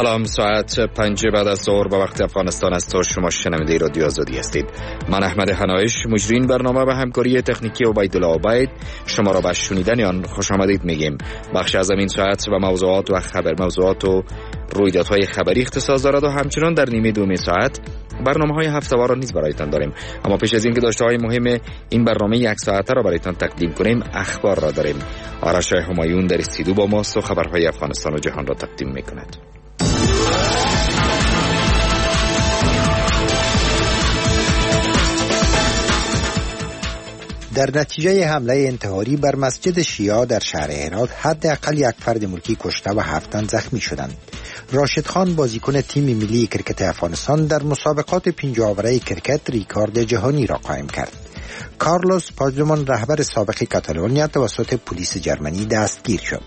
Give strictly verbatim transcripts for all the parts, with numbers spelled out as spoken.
سلام، ساعت پنج بعد از ظهر به وقت افغانستان است و شما شنونده رادیو آزادی هستید. من احمد حنایش، مجرین برنامه و همکاری تکنیکی عبیدالله عبید شما را به شنیدن آن خوش آمدید میگیم. بخش از این ساعت و موضوعات و خبر موضوعات و رویدادهای خبری اختصاص دارد و همچنان در نیمه دوم ساعت برنامه‌های هفته‌وار را نیز برایتان داریم. اما پیش از اینکه داشته‌های مهم این برنامه یک ساعته را برایتان تقدیم کنیم، اخبار را داریم. آرش همایون در استودیو با ماست و خبرهای افغانستان و جهان را تقدیم می‌کند. در نتیجه حمله انتحاری بر مسجد شیعه در شهر هرات حداقل یک فرد ملکی کشته و هفت تن زخمی شدند. راشد خان بازیکن تیم ملی کرکت افغانستان در مسابقات پنجاوره کرکت ریکارد جهانی را قائم کرد. کارلوس پاژدمان رهبر سابق کاتالونیا توسط پلیس جرمنی دستگیر شد.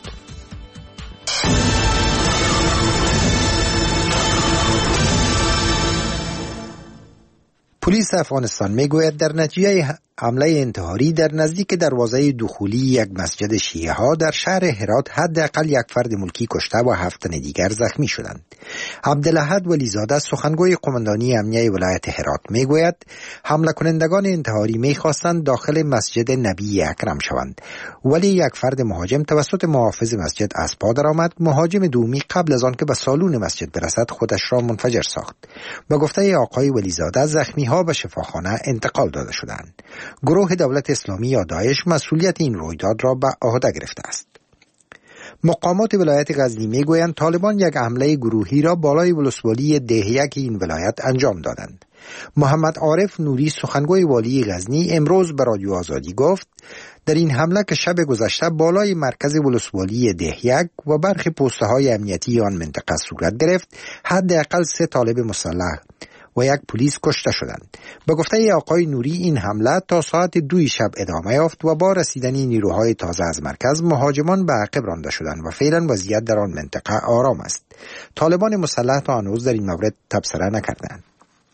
پلیس افغانستان میگوید در نتیجه حمله انتحاری در نزدیک دروازه دخولی یک مسجد شیعه ها در شهر هرات حداقل یک فرد ملکی کشته و هفت تن دیگر زخمی شدند. عبدالاحد ولیزاده سخنگوی قماندانی امنیه ولایت هرات میگوید حمله کنندگان انتحاری میخواستند داخل مسجد نبی اکرم شوند، ولی یک فرد مهاجم توسط محافظ مسجد از پا درآمد. مهاجم دومی قبل از آن که به سالون مسجد برسد خودش را منفجر ساخت. به گفته آقای ولیزاده زخمی ها به شفاخانه انتقال داده شدند. گروه دولت اسلامی یا داعش مسئولیت این رویداد را به عهده گرفته است. مقامات ولایت غزنی میگویند طالبان یک حمله گروهی را بالای ولسوالی دهیک این ولایت انجام دادند. محمد عارف نوری سخنگوی والی غزنی امروز به رادیو آزادی گفت در این حمله که شب گذشته بالای مرکز ولسوالی دهیک و برخی پوسته های امنیتی آن منطقه صورت گرفت، حداقل سه طالب مسلح و یک پلیس کشته شدند. به گفته آقای نوری این حمله تا ساعت دوی شب ادامه یافت و با رسیدن نیروهای تازه از مرکز مهاجمان به عقب رانده شدند و فعلا وضعیت در آن منطقه آرام است. طالبان مسلح تا هنوز در این مورد تبصره نکردند.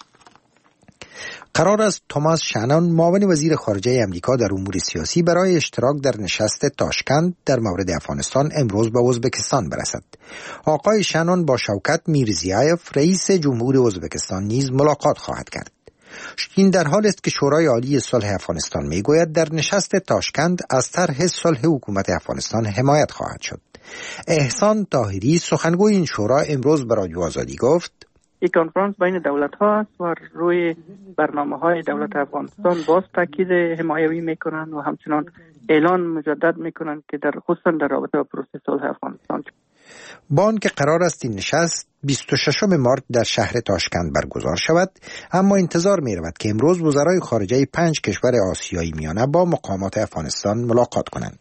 قرار است توماس شانون معاون وزیر خارجه امریکا در امور سیاسی برای اشتراک در نشست تاشکند در مورد افغانستان امروز به ازبکستان برسد. آقای شانون با شوکت میرزیایف رئیس جمهور ازبکستان نیز ملاقات خواهد کرد. این در حال است که شورای عالی صلح افغانستان میگوید در نشست تاشکند از طرح صلح حکومت افغانستان حمایت خواهد شد. احسان طاهری سخنگوی این شورا امروز به رادیو آزادی گفت این کنفرانس بین دولت ها است و روی برنامه های دولت افغانستان باز تاکید حمایوی میکنند و همچنان اعلان مجدد میکنند که در خصوصا در رابطه با پروسه صلح افغانستان با آنکه قرار است این نشست بیست و ششم مارس در شهر تاشکند برگزار شود، اما انتظار می رود که امروز وزرای خارجه پنج کشور آسیایی میانه با مقامات افغانستان ملاقات کنند.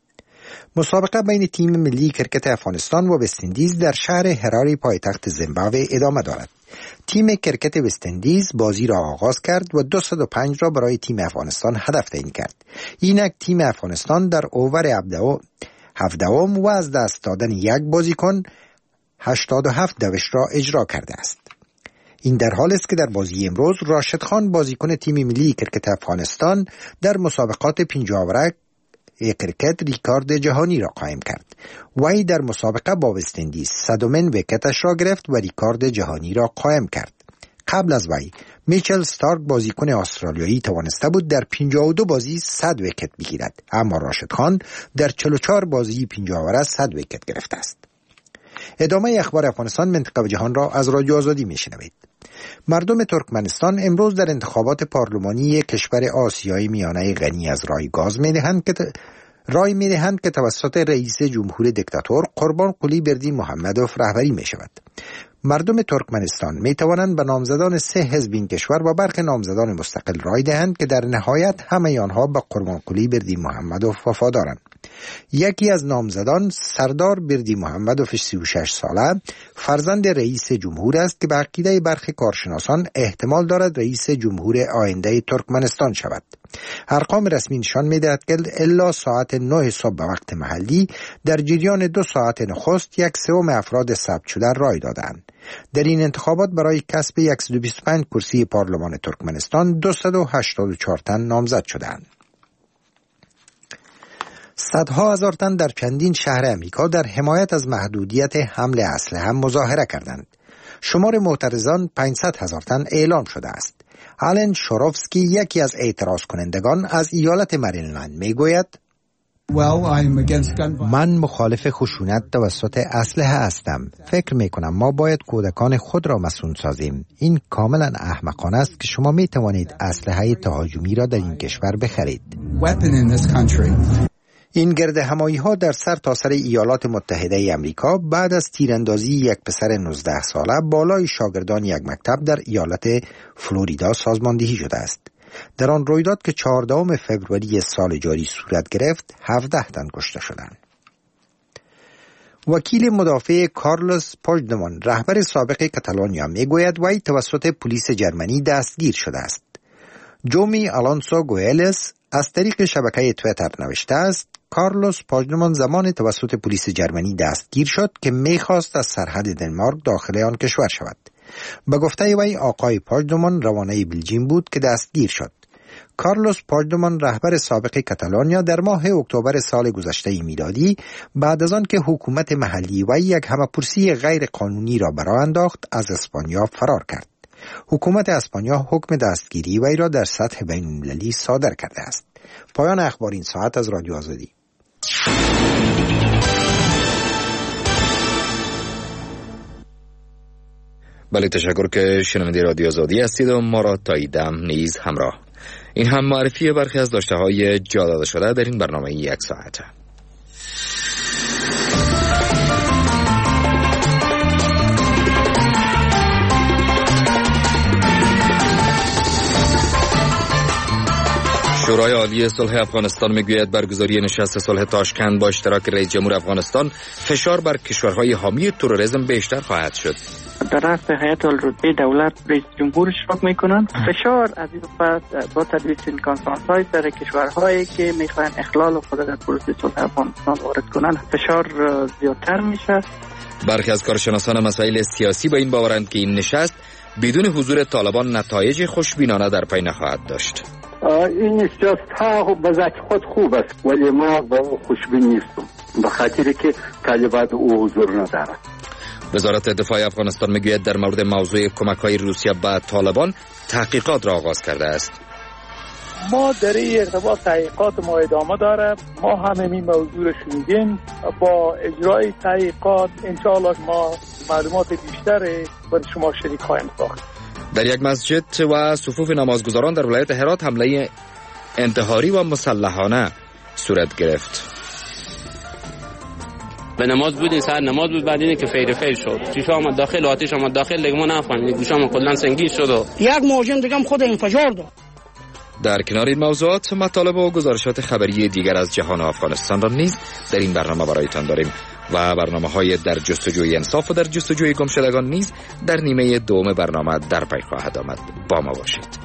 مسابقه بین تیم ملی کرکت افغانستان و وست‌اندیز در شهر هراری پایتخت زیمبابوه ادامه دارد. تیم کرکت وست‌اندیز بازی را آغاز کرد و دویست و پنج را برای تیم افغانستان هدف تعیین کرد. اینک تیم افغانستان در اوور هفدهم و از دست دادن یک بازیکن هشتاد و هفت دوش را اجرا کرده است. این در حال است که در بازی امروز راشد خان بازیکن تیم ملی کرکت افغانستان در مسابقات پنجاوره کرکت ریکارد جهانی را قائم کرد. وی در مسابقه با وست‌اندیز صدمین ویکتش را گرفت و ریکارد جهانی را قائم کرد. قبل از وی میچل ستارک بازیکن استرالیایی توانسته بود در پنجاه و دو بازی صد ویکت بگیرد، اما راشد خان در چهل و چهار بازی پنجاوره صد ویکت گرفته است. ادامه اخبار افغانستان، منطقه و جهان را از رادیو آزادی میشنوید. مردم ترکمنستان امروز در انتخابات پارلمانی کشور آسیای میانه غنی از رای گاز می‌دهند که ت... رای می‌دهند که توسط رئیس جمهور دیکتاتور قربانقلی بردیمحمدوف رهبری می‌شود. مردم ترکمنستان می‌توانند به نامزدان سه حزب این کشور و برخی نامزدان مستقل رای دهند که در نهایت همه آنها به قربانقلی بردیمحمدوف وفادارند. یکی از نامزدان سردار بردیمحمدوف سی و شش ساله فرزند رئیس جمهور است که به عقیده برخی کارشناسان احتمال دارد رئیس جمهور آینده ترکمنستان شود. ارقام رسمی نشان می‌دهد که الا ساعت نه صبح به وقت محلی در جریان دو ساعت نخست یک سوم افراد ثبت شده رای دادند. در این انتخابات برای کسب صد و بیست و پنج کرسی پارلمان ترکمنستان دویست و هشتاد و چهار تن نامزد شدند. صدها هزار تن در چندین شهر امریکا در حمایت از محدودیت حمل اسلحه مظاهره کردند. شمار معترضان پانصد هزار تن اعلام شده است. آلن شوروفسکی یکی از اعتراض کنندگان از ایالت مریلند میگوید من مخالف خشونت توسط اسلحه هستم. فکر می کنم ما باید کودکان خود را مسئول سازیم. این کاملا احمقانه است که شما می توانید اسلحه تهاجمی را در این کشور بخرید. این گرد همایی ها در سر تا سر ایالات متحده ای امریکا بعد از تیراندازی یک پسر نوزده ساله بالای شاگردان یک مکتب در ایالت فلوریدا سازماندهی شده است. در آن رویداد که چهاردهم فوریه سال جاری صورت گرفت، هفده تن کشته شدند. وکیل مدافع کارلوس پوژدمون، رهبر سابق کاتالونیا، میگوید وی توسط پلیس جرمنی دستگیر شده است. جومی آلونسو گوئلس از طریق شبکه تویتر نوشته است: کارلوس پوژدمون زمان توسط پلیس جرمنی دستگیر شد که میخواست از سرحد دنمارک داخل آن کشور شود. به گفته وی آقای پوژدمون روانه بلژیم بود که دستگیر شد. کارلوس پوژدمون، رهبر سابق کاتالونیا، در ماه اکتبر سال گذشته میلادی بعد از آن که حکومت محلی وی یک همه‌پرسی غیر قانونی را برآ انداخت از اسپانیا فرار کرد. حکومت اسپانیا حکم دستگیری وی را در سطح بین‌المللی صادر کرده است. پایان اخبار این ساعت از رادیو آزادی. بله، تشکر که شنونده رادیو آزادی هستید و ما را تا دم نیز همراه. این هم معرفی برخی از داشته های جا داده شده در این برنامه یک ساعته. شورای عالی صلح افغانستان میگوید برگزاری نشست صلح تاشکند با اشتراک رئیس جمهور افغانستان فشار بر کشورهای حامی تروریسم بیشتر خواهد شد. در رأس هیئت الرتبه دولت رئیس جمهور اشتراک میکنند. فشار از این پس با تدوین این کنفرانس های سر کشورهایی که میخواهند اخلال خود در پروسه صلح افغانستان وارد کنند فشار زیادتر میشه. برخی از کارشناسان مسائل سیاسی با این باورند که این نشست بدون حضور طالبان نتایج خوشبینانه در پی نخواهد داشت. این نشست ها به ذات خود خوب است ولی ما با او خوشبین نیستم به خاطر که طالبان او حضور ندارد. وزارت دفاع افغانستان میگوید در مورد موضوع کمک‌های روسیه به طالبان تحقیقات را آغاز کرده است. ما در این ارتباط تحقیقات ما ادامه داره. ما هم این موضوع را شنیدیم. با اجرای تحقیقات انشاءالله ما معلومات بیشتری برای شما شریک خواهیم ساخت. در یک مسجد و صفوف نمازگزاران در ولایت هرات حمله انتحاری و مسلحانه صورت گرفت. به نماز بود، این سر نماز بود، بعد اینه که فیر فیر شد. چیش آمد داخل، آتش آمد داخل، دیگه ما نفهمیدیم. گوشام کلا سنگین شد و یک موجم دیگه هم خود انفجار داد. در کنار این موضوعات مطالب و گزارشات خبری دیگر از جهان و افغانستان را نیز در این برنامه برایتان داریم و برنامه‌های در جستجوی انصاف و در جستجوی گمشدگان نیز در نیمه دوم برنامه در پی خواهد آمد. با ما باشید.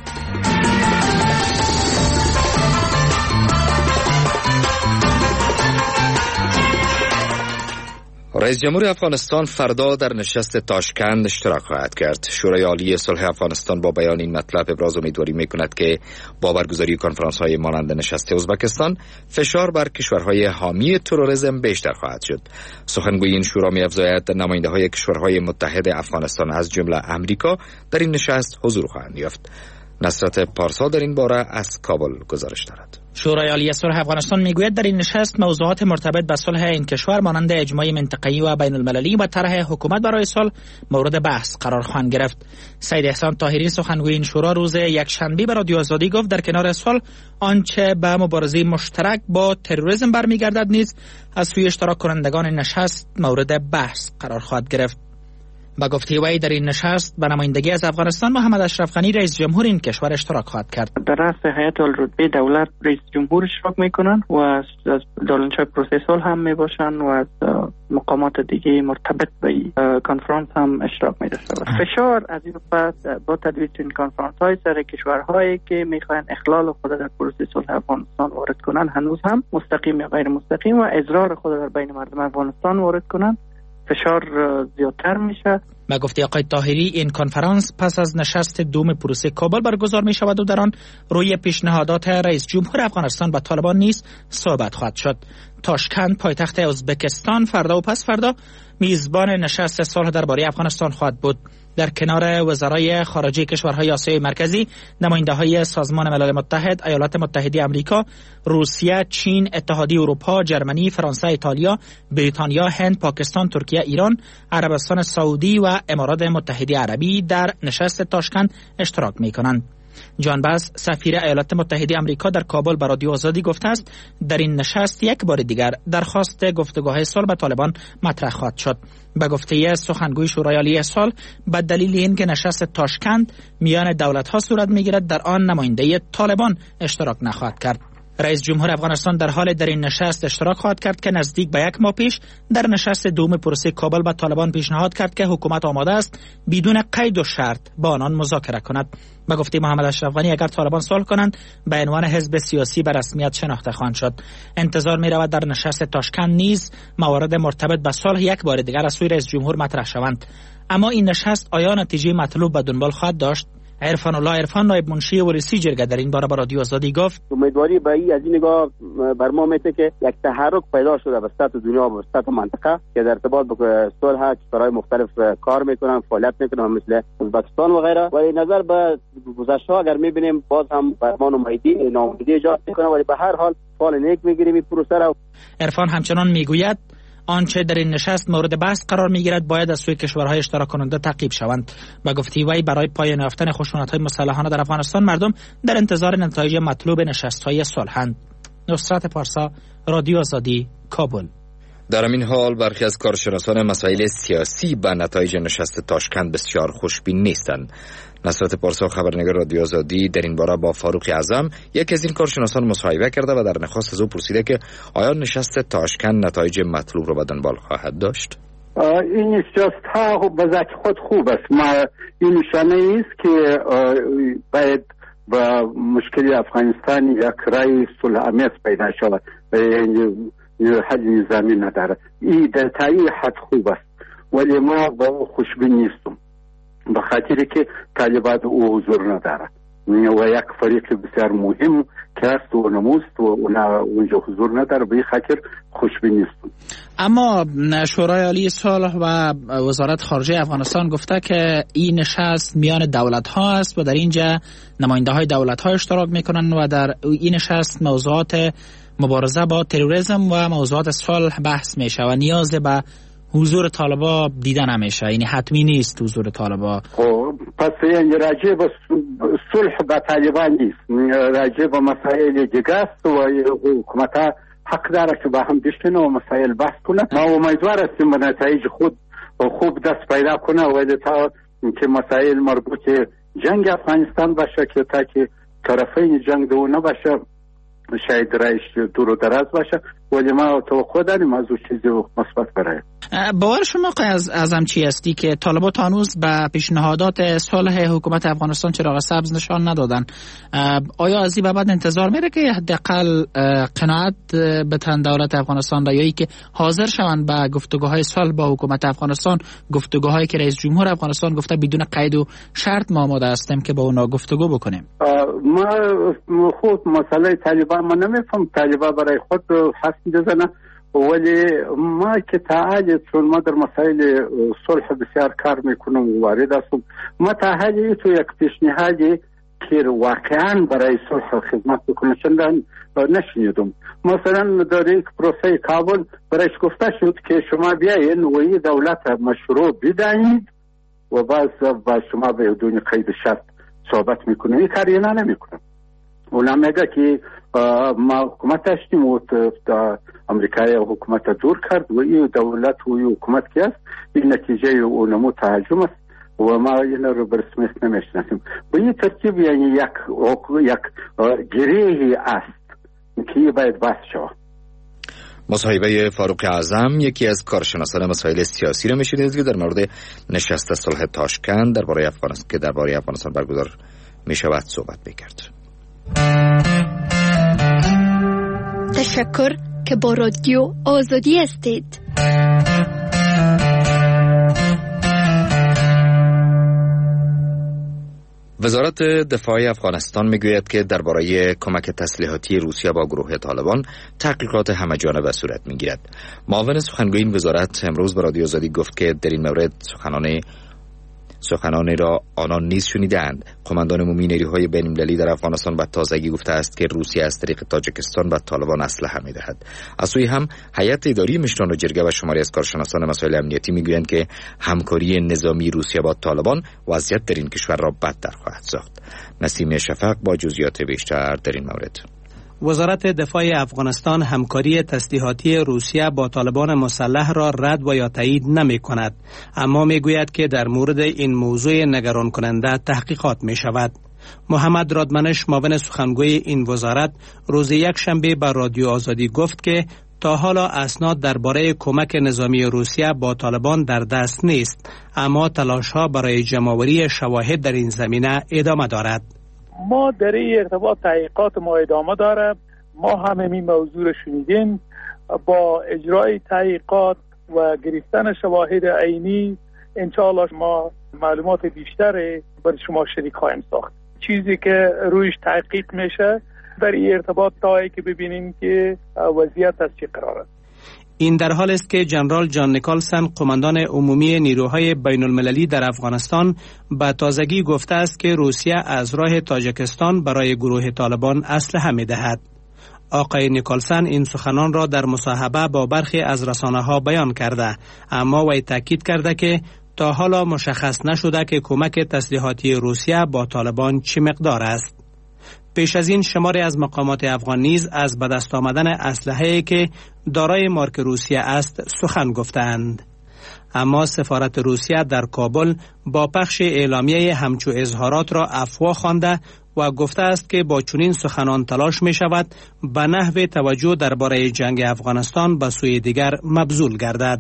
رئیس جمهور افغانستان فردا در نشست تاشکند اشتراک خواهد کرد. شورای عالی صلح افغانستان با بیان این مطلب ابراز امیدواری می‌کند که با برگزاری کنفرانس‌های مانند نشست ازبکستان فشار بر کشورهای حامی تروریسم بیشتر خواهد شد. سخنگوی این شورا می‌افزاید نماینده‌های کشورهای متحد افغانستان از جمله امریکا در این نشست حضور خواهند یافت. نصرت پارسا در این باره از کابل گزارش دارد. شورای عالی صلح افغانستان میگوید در این نشست موضوعات مرتبط به صلح این کشور مانند اجماع منطقه‌ای و بین المللی و طرح حکومت برای صلح مورد بحث قرار خواهند گرفت. سید احسان طاهری سخنگوی این شورا روز یکشنبه به رادیو آزادی گفت در کنار صلح آنچه به مبارزه مشترک با تروریسم برمیگردد نیز از سوی اشتراک کنندگان نشست مورد بحث قرار خواهد گرفت. با گفته وی در این نشست به نمایندگی از افغانستان محمد اشرف غنی رئیس جمهور این کشور اشتراک خواهد کرد. در رأس هیئت الرتبه دولت رئیس جمهور اشتراک میکنند و از دارالانشای پروسه صلح هم میباشند و از مقامات دیگه مرتبط به کنفرانس هم اشتراک میداشته باشند. فشار از این پس با تدوین این کنفرانس های سر کشورهایی که میخواهند اخلال خود در پروسه صلح افغانستان وارد کنند هنوز هم مستقیم یا غیر مستقیم و اضرار خود در بین مردم افغانستان وارد کنند فشار زیادتر میشه به گفته آقای طاهری این کنفرانس پس از نشست دوم پروسه کابل برگزار می شود و در آن روی پیشنهادات رئیس جمهور افغانستان به طالبان نیز صحبت خواهد شد. تاشکند پایتخت ازبکستان فردا و پس فردا میزبان نشست صلح درباره افغانستان خواهد بود. در کنار وزرای خارجه کشورهای آسیای مرکزی، نماینده‌های سازمان ملل متحد، ایالات متحده آمریکا، روسیه، چین، اتحادیه اروپا، جرمنی، فرانسه، ایتالیا، بریتانیا، هند، پاکستان، ترکیه، ایران، عربستان سعودی و امارات متحده عربی در نشست تاشکند اشتراک می‌کنند. جان باس سفیر ایالات متحده آمریکا در کابل به رادیو آزادی گفته است در این نشست یک بار دیگر درخواست گفتگوهای صلح با طالبان مطرح خواهد شد. به گفته سخنگوی شورای عالی صلح، به دلیل اینکه نشست تاشکند میان دولت‌ها صورت می‌گیرد در آن نماینده طالبان اشتراک نخواهد کرد. رئیس جمهور افغانستان در حال در این نشست اشتراک خواهد کرد که نزدیک به یک ماه پیش در نشست دوم پروسه کابل با طالبان پیشنهاد کرد که حکومت آماده است بدون قید و شرط با آنان مذاکره کند. به گفته محمد اشرف غنی اگر طالبان صلح کنند به عنوان حزب سیاسی به رسمیت شناخته خواهند شد. انتظار می رود در نشست تاشکند نیز موارد مرتبط به صلح یک بار دیگر از سوی رئیس جمهور مطرح شوند. اما این نشست آیا نتیجه مطلوب به دنبال خواهد داشت؟ عرفان الله عرفان نایب منشی ورسی جرگه در این باره با رادیو آزادی گفت امیدواری به این از این نگاه بر ما میته که یک تحرک پیدا شده به سطح دنیا و سطح منطقه که در ارتباط با صلح کشورهای مختلف کار میکنن، فعالیت میکنن مثل ازبکستان و غیره. ولی نظر به گذشته اگر میبینیم باز هم بر ما ناامیدی ناامیدی ایجاد میکنه، ولی به هر حال فال نیک میگیریم این پروسه را. عرفان همچنان میگوید آنچه در این نشست مورد بحث قرار میگیرد باید از سوی کشورهای اشتراک کننده تعقیب شوند. به گفته وی برای پایان یافتن خشونت‌های مسلحانه در افغانستان مردم در انتظار نتایج مطلوب نشست‌های صلحند. نصرت پارسا، رادیو آزادی، کابل. در این حال برخی از کارشناسان مسائل سیاسی به نتایج نشست تاشکند بسیار خوشبین نیستند. نصرت پارسا، خبرنگار رادیو آزادی، در این باره با فاروق اعظم یک از این کارشناسان مصاحبه کرده و در نخست از او پرسیده که آیا نشست تاشکند نتایج مطلوب را به دنبال خواهد داشت. این نشست ها به ذات خود خوب است. ما این نشانه است که باید با مشکل افغانستان یک رای صلح آمیز پیدا شود. حل نظامی نداره. این در تایی حد خوب است، ولی ما با او خوشبین نیستم به خاطر که طالبان او حضور نداره و یک فریق بسیار مهم که است و نموست و اونجا حضور نداره، به این خاطر خوشبین نیستم. اما شورای عالی صلح و وزارت خارجه افغانستان گفته که این نشست میان دولت ها است و در اینجا نماینده های دولت ها اشتراک میکنن و در این نشست موضوعات مبارزه با تروریسم و موضوعات صلح بحث میشه و نیاز به حضور طالبا دیده نمیشه، یعنی حتمی نیست حضور طالبا. خب پس یعنی راجع به صلح با طالبان نیست، راجع به مسائل دیگه است و حکومت حق داره که با هم بشینه و مسائل بحث کنه. ما امیدوار هستیم به نتایج خود خوب دست پیدا کنه و تا که مسائل مربوط جنگ افغانستان باشه که تا که طرفین جنگ دو نباشه، شاید رایش دور و دراز باشه، ولی ما توقع داریم از اون چیزی مثبت برای. باور شما از ازم چی هستی که طالبان هنوز به پیشنهادات صلح حکومت افغانستان چراغ سبز نشان ندادن؟ آیا از این بعد انتظار میره که حداقل قناعت بتن دولت افغانستان یا ای که حاضر شوند به گفتگوهای صلح با حکومت افغانستان، گفتگوهایی که رئیس جمهور افغانستان گفته بدون قید و شرط ما آماده هستیم که با اونا گفتگو بکنیم؟ ما خود مسئله طالبان ما نمیفهم، طالبان برای خود حس میزنه، ولی ما که تعهد چون ما در مسائل صلح بسیار کار میکنم و وارد هستم، ما تعهد تو یک پیشنهادی که واقعا برای صلح خدمت بکنه چندان نشنیدم. مثلا در یک پروسه کابل برایش گفته شد که شما بیاین و این دولت مشروع بدانید و باز با شما بدون قید شرط صحبت میکنه. این کاری نه نمیکنه. اونا میگه که ما حکومت داشتیم و امریکای حکومت دور کرد و این دولت و این حکومت که است این نتیجه اونمو تهاجم است و ما این رو برسمیت نمیشناسیم. و این ترتیب یعنی یک یک گریهی است که باید بحث شود. مصاحبه فاروق اعظم، یکی از کارشناسان مسائل سیاسی را میشنید که در مورد نشست صلح تاشکند درباره افغانستان که درباره افغانستان برگزار میشود صحبت میکرد. تشکر که با رادیو آزادی هستید. وزارت دفاع افغانستان میگوید که درباره کمک تسلیحاتی روسیه با گروه طالبان تحقیقات همه‌جانبه صورت میگیرد. معاون سخنگوی این وزارت امروز به رادیو آزادی گفت که در این مورد سخنان سخنانی را آنان نیز شنیدند. قماندان عمومی نیروهای بین‌المللی در افغانستان به تازگی گفته است که روسیه از طریق تاجیکستان به طالبان اسلحه می‌دهد. از سوی هم هیئت اداری مشران جرگه و شماری از کارشناسان مسائل امنیتی میگویند که همکاری نظامی روسیه با طالبان وضعیت در این کشور را بدتر خواهد ساخت. نسیم شفق با جزئیات بیشتر در این مورد. وزارت دفاع افغانستان همکاری تسلیحاتی روسیه با طالبان مسلح را رد و یا تایید نمی کند، اما می گوید که در مورد این موضوع نگران کننده تحقیقات می شود. محمد رادمنش معاون سخنگوی این وزارت روز یک شنبه به رادیو آزادی گفت که تا حالا اسناد درباره کمک نظامی روسیه با طالبان در دست نیست، اما تلاش‌ها برای جمع‌آوری شواهد در این زمینه ادامه دارد. ما در این ارتباط تحقیقات ما ادامه داره. ما هم این موضوع رو شنیدیم. با اجرای تحقیقات و گرفتن شواهد عینی انشاءالله ما معلومات بیشتر برای شما شریک خواهیم ساخت. چیزی که رویش تحقیق میشه در این ارتباط تا که ببینیم که وضعیت از چه قرار است. این در حال است که جنرال جان نیکلسن قماندان عمومی نیروهای بین المللی در افغانستان به تازگی گفته است که روسیه از راه تاجیکستان برای گروه طالبان اسلحه می‌دهد. آقای نیکلسن این سخنان را در مصاحبه با برخی از رسانه‌ها بیان کرده، اما وی تاکید کرده که تا حالا مشخص نشده که کمک تسلیحاتی روسیه با طالبان چه مقدار است. پیش از این شماری از مقامات افغان نیز از به دست آمدن اسلحه‌ای که دارای مارک روسیه است سخن گفتند. اما سفارت روسیه در کابل با پخش اعلامیه همچو اظهارات را افواه خوانده و گفته است که با چنین سخنان تلاش می شود به نحو توجه درباره جنگ افغانستان به سوی دیگر مبذول گردد.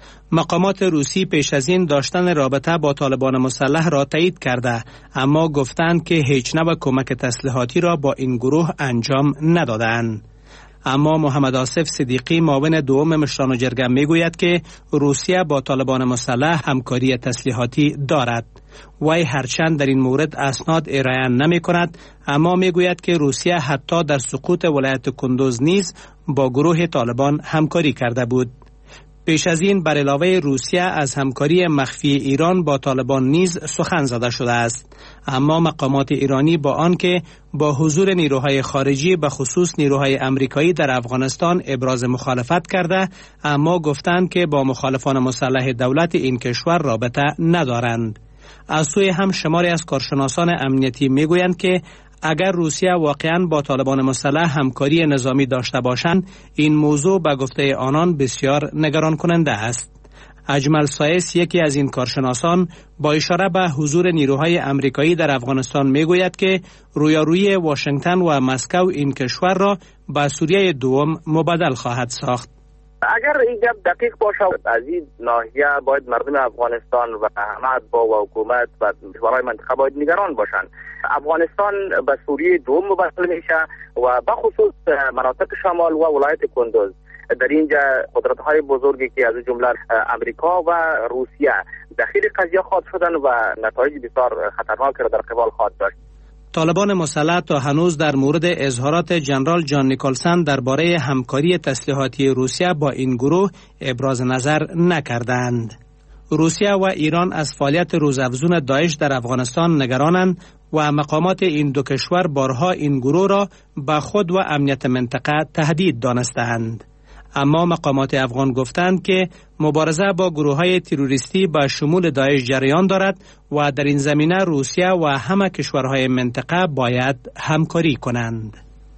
مقامات روسی پیش از این داشتن رابطه با طالبان مسلح را تایید کرده، اما گفتند که هیچ نوع کمک تسلیحاتی را با این گروه انجام ندادند. اما محمد آصف صدیقی معاون دوم مشران جرگه میگوید که روسیه با طالبان مسلح همکاری تسلیحاتی دارد. وی هرچند در این مورد اسناد ارائه نمی کند، اما میگوید که روسیه حتی در سقوط ولایت کندوز نیز با گروه طالبان همکاری کرده بود. پیش از این بر علاوه روسیه از همکاری مخفی ایران با طالبان نیز سخن زده شده است، اما مقامات ایرانی با آنکه با حضور نیروهای خارجی به خصوص نیروهای امریکایی در افغانستان ابراز مخالفت کرده، اما گفتند که با مخالفان مسلح دولت این کشور رابطه ندارند. از سوی هم شماری از کارشناسان امنیتی میگویند که اگر روسیه واقعاً با طالبان مسلح همکاری نظامی داشته باشند، این موضوع به گفته آنان بسیار نگران کننده است. اجمل سایس یکی از این کارشناسان با اشاره به حضور نیروهای امریکایی در افغانستان میگوید که رویارویی واشنگتن و مسکو این کشور را به سوریه دوم مبادل خواهد ساخت. اگر این گپ دقیق باشه از این ناحیه باید مردم افغانستان و همه اتباع و حکومت و کشورهای منطقه باید نگران باشند. افغانستان به سوریه دوم مبادل میشه و به خصوص مناطق شمال و ولایت کندوز. در اینجا قدرت‌های بزرگی که از جمله امریکا و روسیه داخل قضیه خواهد شدن و نتایج بسیار خطرناکی را در قبال خواهد داشت. طالبان مسلح تا هنوز در مورد اظهارات جنرال جان نیکلسن درباره همکاری تسلیحاتی روسیه با این گروه ابراز نظر نکردند. روسیه و ایران از فعالیت روزافزون داعش در افغانستان نگرانند و مقامات این دو کشور بارها این گروه را به خود و امنیت منطقه تهدید دانستند. اما مقامات افغان گفتند که مبارزه با گروه‌های تروریستی با شمول داعش جریان دارد و در این زمینه روسیه و همه کشورهای منطقه باید همکاری کنند.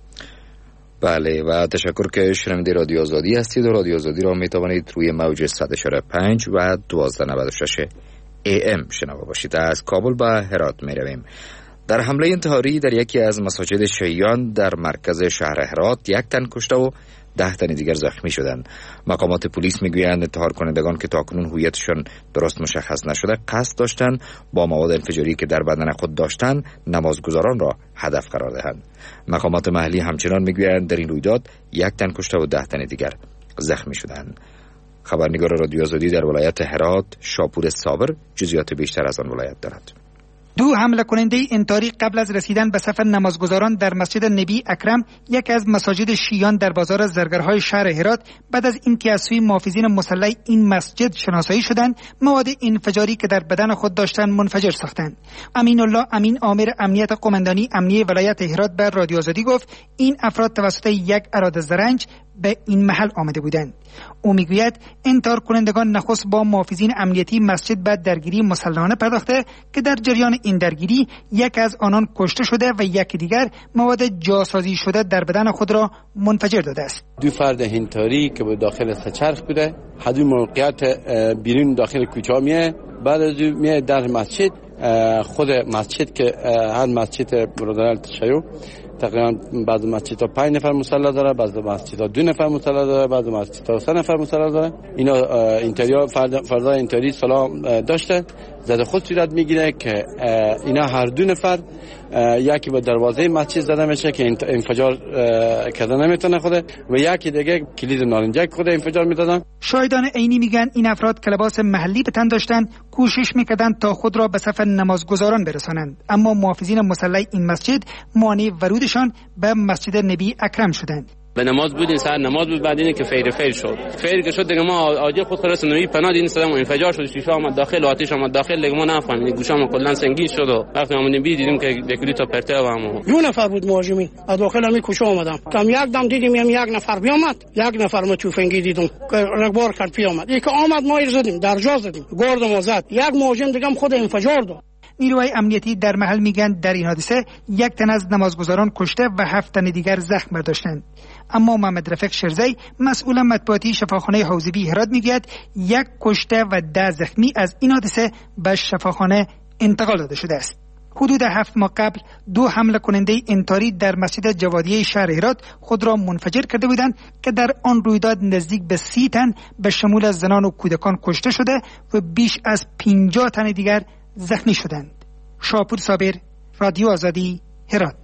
بله و تشکر که شنونده رادیو آزادی هستید و رادیو آزادی را می توانید روی موج صد و پنج و دوازده نود و شش ای ام شنوا باشید. از کابل به هرات می رویم. در حمله انتحاری در یکی از مساجد شیعیان در مرکز شهر هرات یک تن کشته و ده تن دیگر زخمی شدند. مقامات پلیس میگویند انتحار کنندگان که تاکنون هویتشان درست مشخص نشده قصد داشتند با مواد انفجاری که در بدن خود داشتند نمازگزاران را هدف قرار دهند. مقامات محلی همچنان میگویند در این رویداد یک تن کشته و ده تن دیگر زخمی شدند. خبرنگار رادیو آزادی در ولایت هرات شاپور صابر جزئیات بیشتر از آن ولایت دارد. دو حمله کننده انتحاری قبل از رسیدن به صف نمازگزاران در مسجد نبی اکرم، یکی از مساجد شیعیان در بازار زرگرهای شهر هرات، بعد از اینکه از سوی محافظین مسلح این مسجد شناسایی شدند، مواد انفجاری که در بدن خود داشتند منفجر ساختند. امین الله امین آمر امنیت قماندانی امنیه ولایت هرات به رادیو آزادی گفت این افراد توسط یک اراده زرنج به این محل آمده بودند. او میگوید انتحار کنندگان نخست با محافظین امنیتی مسجد به درگیری مسلحانه پرداخته که در جریان این درگیری یک از آنان کشته شده و یک دیگر مواد جاسازی شده در بدن خود را منفجر داده است. دو فرد انتحاری که به داخل سچرخ بوده، حدود موقعیت بیرون داخل کوچه میه، بعد از میه در مسجد، خود مسجد که هر مسجد برادران تشیع تقریبا بعض مسجدها پنج نفر مصلی داره، بعض مسجدها دو نفر مصلی داره، بعض مسجدها سه نفر مصلی داره. اینا اینتریا فرد فردا اینتری سلام داشته زده خود صورت میگیره که اینا هر دو نفر یکی به دروازه مسجد زده میشه که انفجار کرده نمیتونه خوده و یکی دیگه کلید نارنجک خود انفجار میدادن. شاهدان عینی میگن این افراد که لباس محلی به تن داشتند کوشش میکردند تا خود را به صف نمازگزاران برسانند، اما محافظین مسلح این مسجد مانع ورودشان به مسجد نبی اکرم شدند. به نماز بودین، سر نماز بود، بعد اینه که فیر فیر شد فیر که شد دیگه ما آجی خود خلاص نوی پناه دین صدام انفجار شد، شیشه آمد داخل، آتش آمد داخل، دیگه ما نفهمیدیم، گوشام کلا سنگین شد و وقتی اومدیم دیدیم که دکلی تا پرته و همو دو نفر بود مهاجمین از داخل همین کوچه اومدم، کم یک دم دیدیم یک نفر بیامد، یک نفر ما توفنگی دیدم که رگبار کرد پیامد، یک آمد ما زدیم در جا زدیم، گرد ما زد، یک مهاجم دیگه خود انفجار داد. نیروهای امنیتی در محل میگن در این حادثه یک تن از نمازگزاران کشته و هفت تن دیگر زخم برداشتند. اما محمد رفیق شرزی مسئول مطبوعاتی شفاخانه حوضبی هرات میگوید یک کشته و ده زخمی از این حادثه به شفاخانه انتقال داده شده است. حدود هفت ماه قبل دو حمله کننده انتحاری در مسجد جوادیه شهر هرات خود را منفجر کرده بودند که در آن رویداد نزدیک به سی تن به شمول زنان و کودکان کشته شده و بیش از پنجاه تن دیگر زخمی شدند. شاپور صابر، رادیو آزادی، هرات.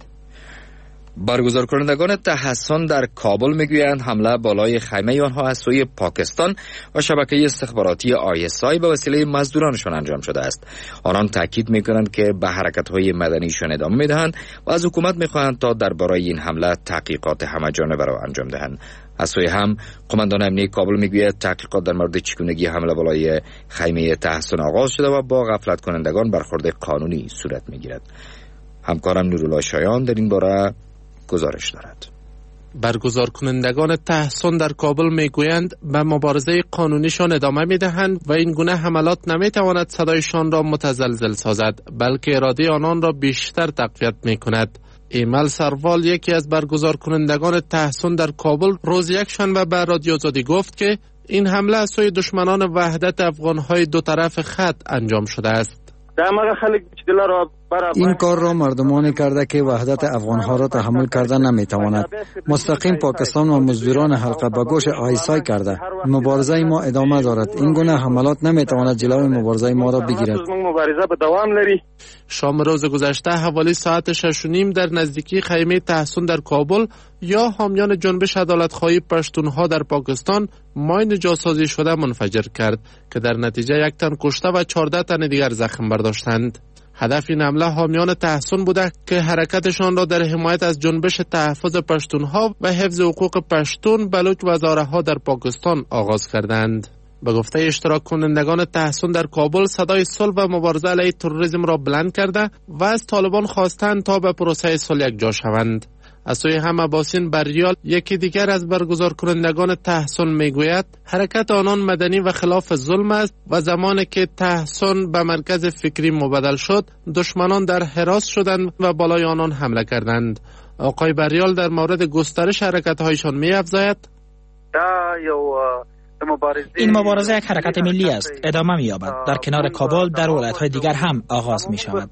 برگزار کنندگان تحصن در کابل میگویند حمله بالای خیمه آنها از سوی پاکستان و شبکه استخباراتی آی اس آی به وسیله مزدورانشان انجام شده است. آنان تاکید میکنند که به حرکت‌های مدنیشان ادامه میدهند و از حکومت میخواهند تا درباره این حمله تحقیقات همه‌جانبه را انجام دهند. از سوی هم قماندان امنیه کابل میگوید تحقیقات در مورد چگونگی حمله بالای خیمه تحصن آغاز شده و با غفلت کنندگان برخورد قانونی صورت میگیرد. همکارم نورالله شایان در این باره گزارش دارد. برگزار کنندگان تحصن در کابل میگویند به مبارزه قانونیشان ادامه میدهند و این گونه حملات نمیتواند صدایشان را متزلزل سازد، بلکه اراده آنان را بیشتر تقویت میکند. ایمل سروال یکی از برگزار کنندگان تحصن در کابل روز یک شنبه به رادیو آزادی گفت که این حمله از سوی دشمنان وحدت افغانهای دو طرف خط انجام شده است. این کار را مردمانی کرده که وحدت افغانها را تحمل کرده نمیتواند. مستقیم پاکستان و مزدوران حلقه به گوش آیسای کرده. مبارزه ما ادامه دارد. این گونه حملات نمیتواند جلوی مبارزه ما را بگیرد. شام روز گذشته حوالی ساعت شش و نیم در نزدیکی خیمه تحصن در کابل یا حامیان جنبش عدالت‌خواهی پشتونها در پاکستان ماین جاسازی شده منفجر کرد که در نتیجه یک تن کشته و چهارده تن دیگر زخم برداشتند. هدف این حمله حامیان تحصن بوده که حرکتشان را در حمایت از جنبش تحفظ پشتونها و حفظ حقوق پشتون، بلوچ و هزاره‌ها در پاکستان آغاز کردند. به گفته اشتراک کنندگان تحصن در کابل صدای صلح و مبارزه علیه تروریسم را بلند کرده و از طالبان خواستند تا به پروسه صلح یکجا شوند. از سوی هم عباسین بریال یکی دیگر از برگزار کنندگان تحصن میگوید حرکت آنان مدنی و خلاف ظلم است و زمانی که تحصن به مرکز فکری مبدل شد دشمنان در حراس شدند و بالای آنان حمله کردند. آقای بریال در مورد گسترش حرکت‌هایشان می‌افزاید این مبارزه یک حرکت ملی است، ادامه می‌یابد. در کنار کابل در ولایت‌های دیگر هم آغاز می‌شود.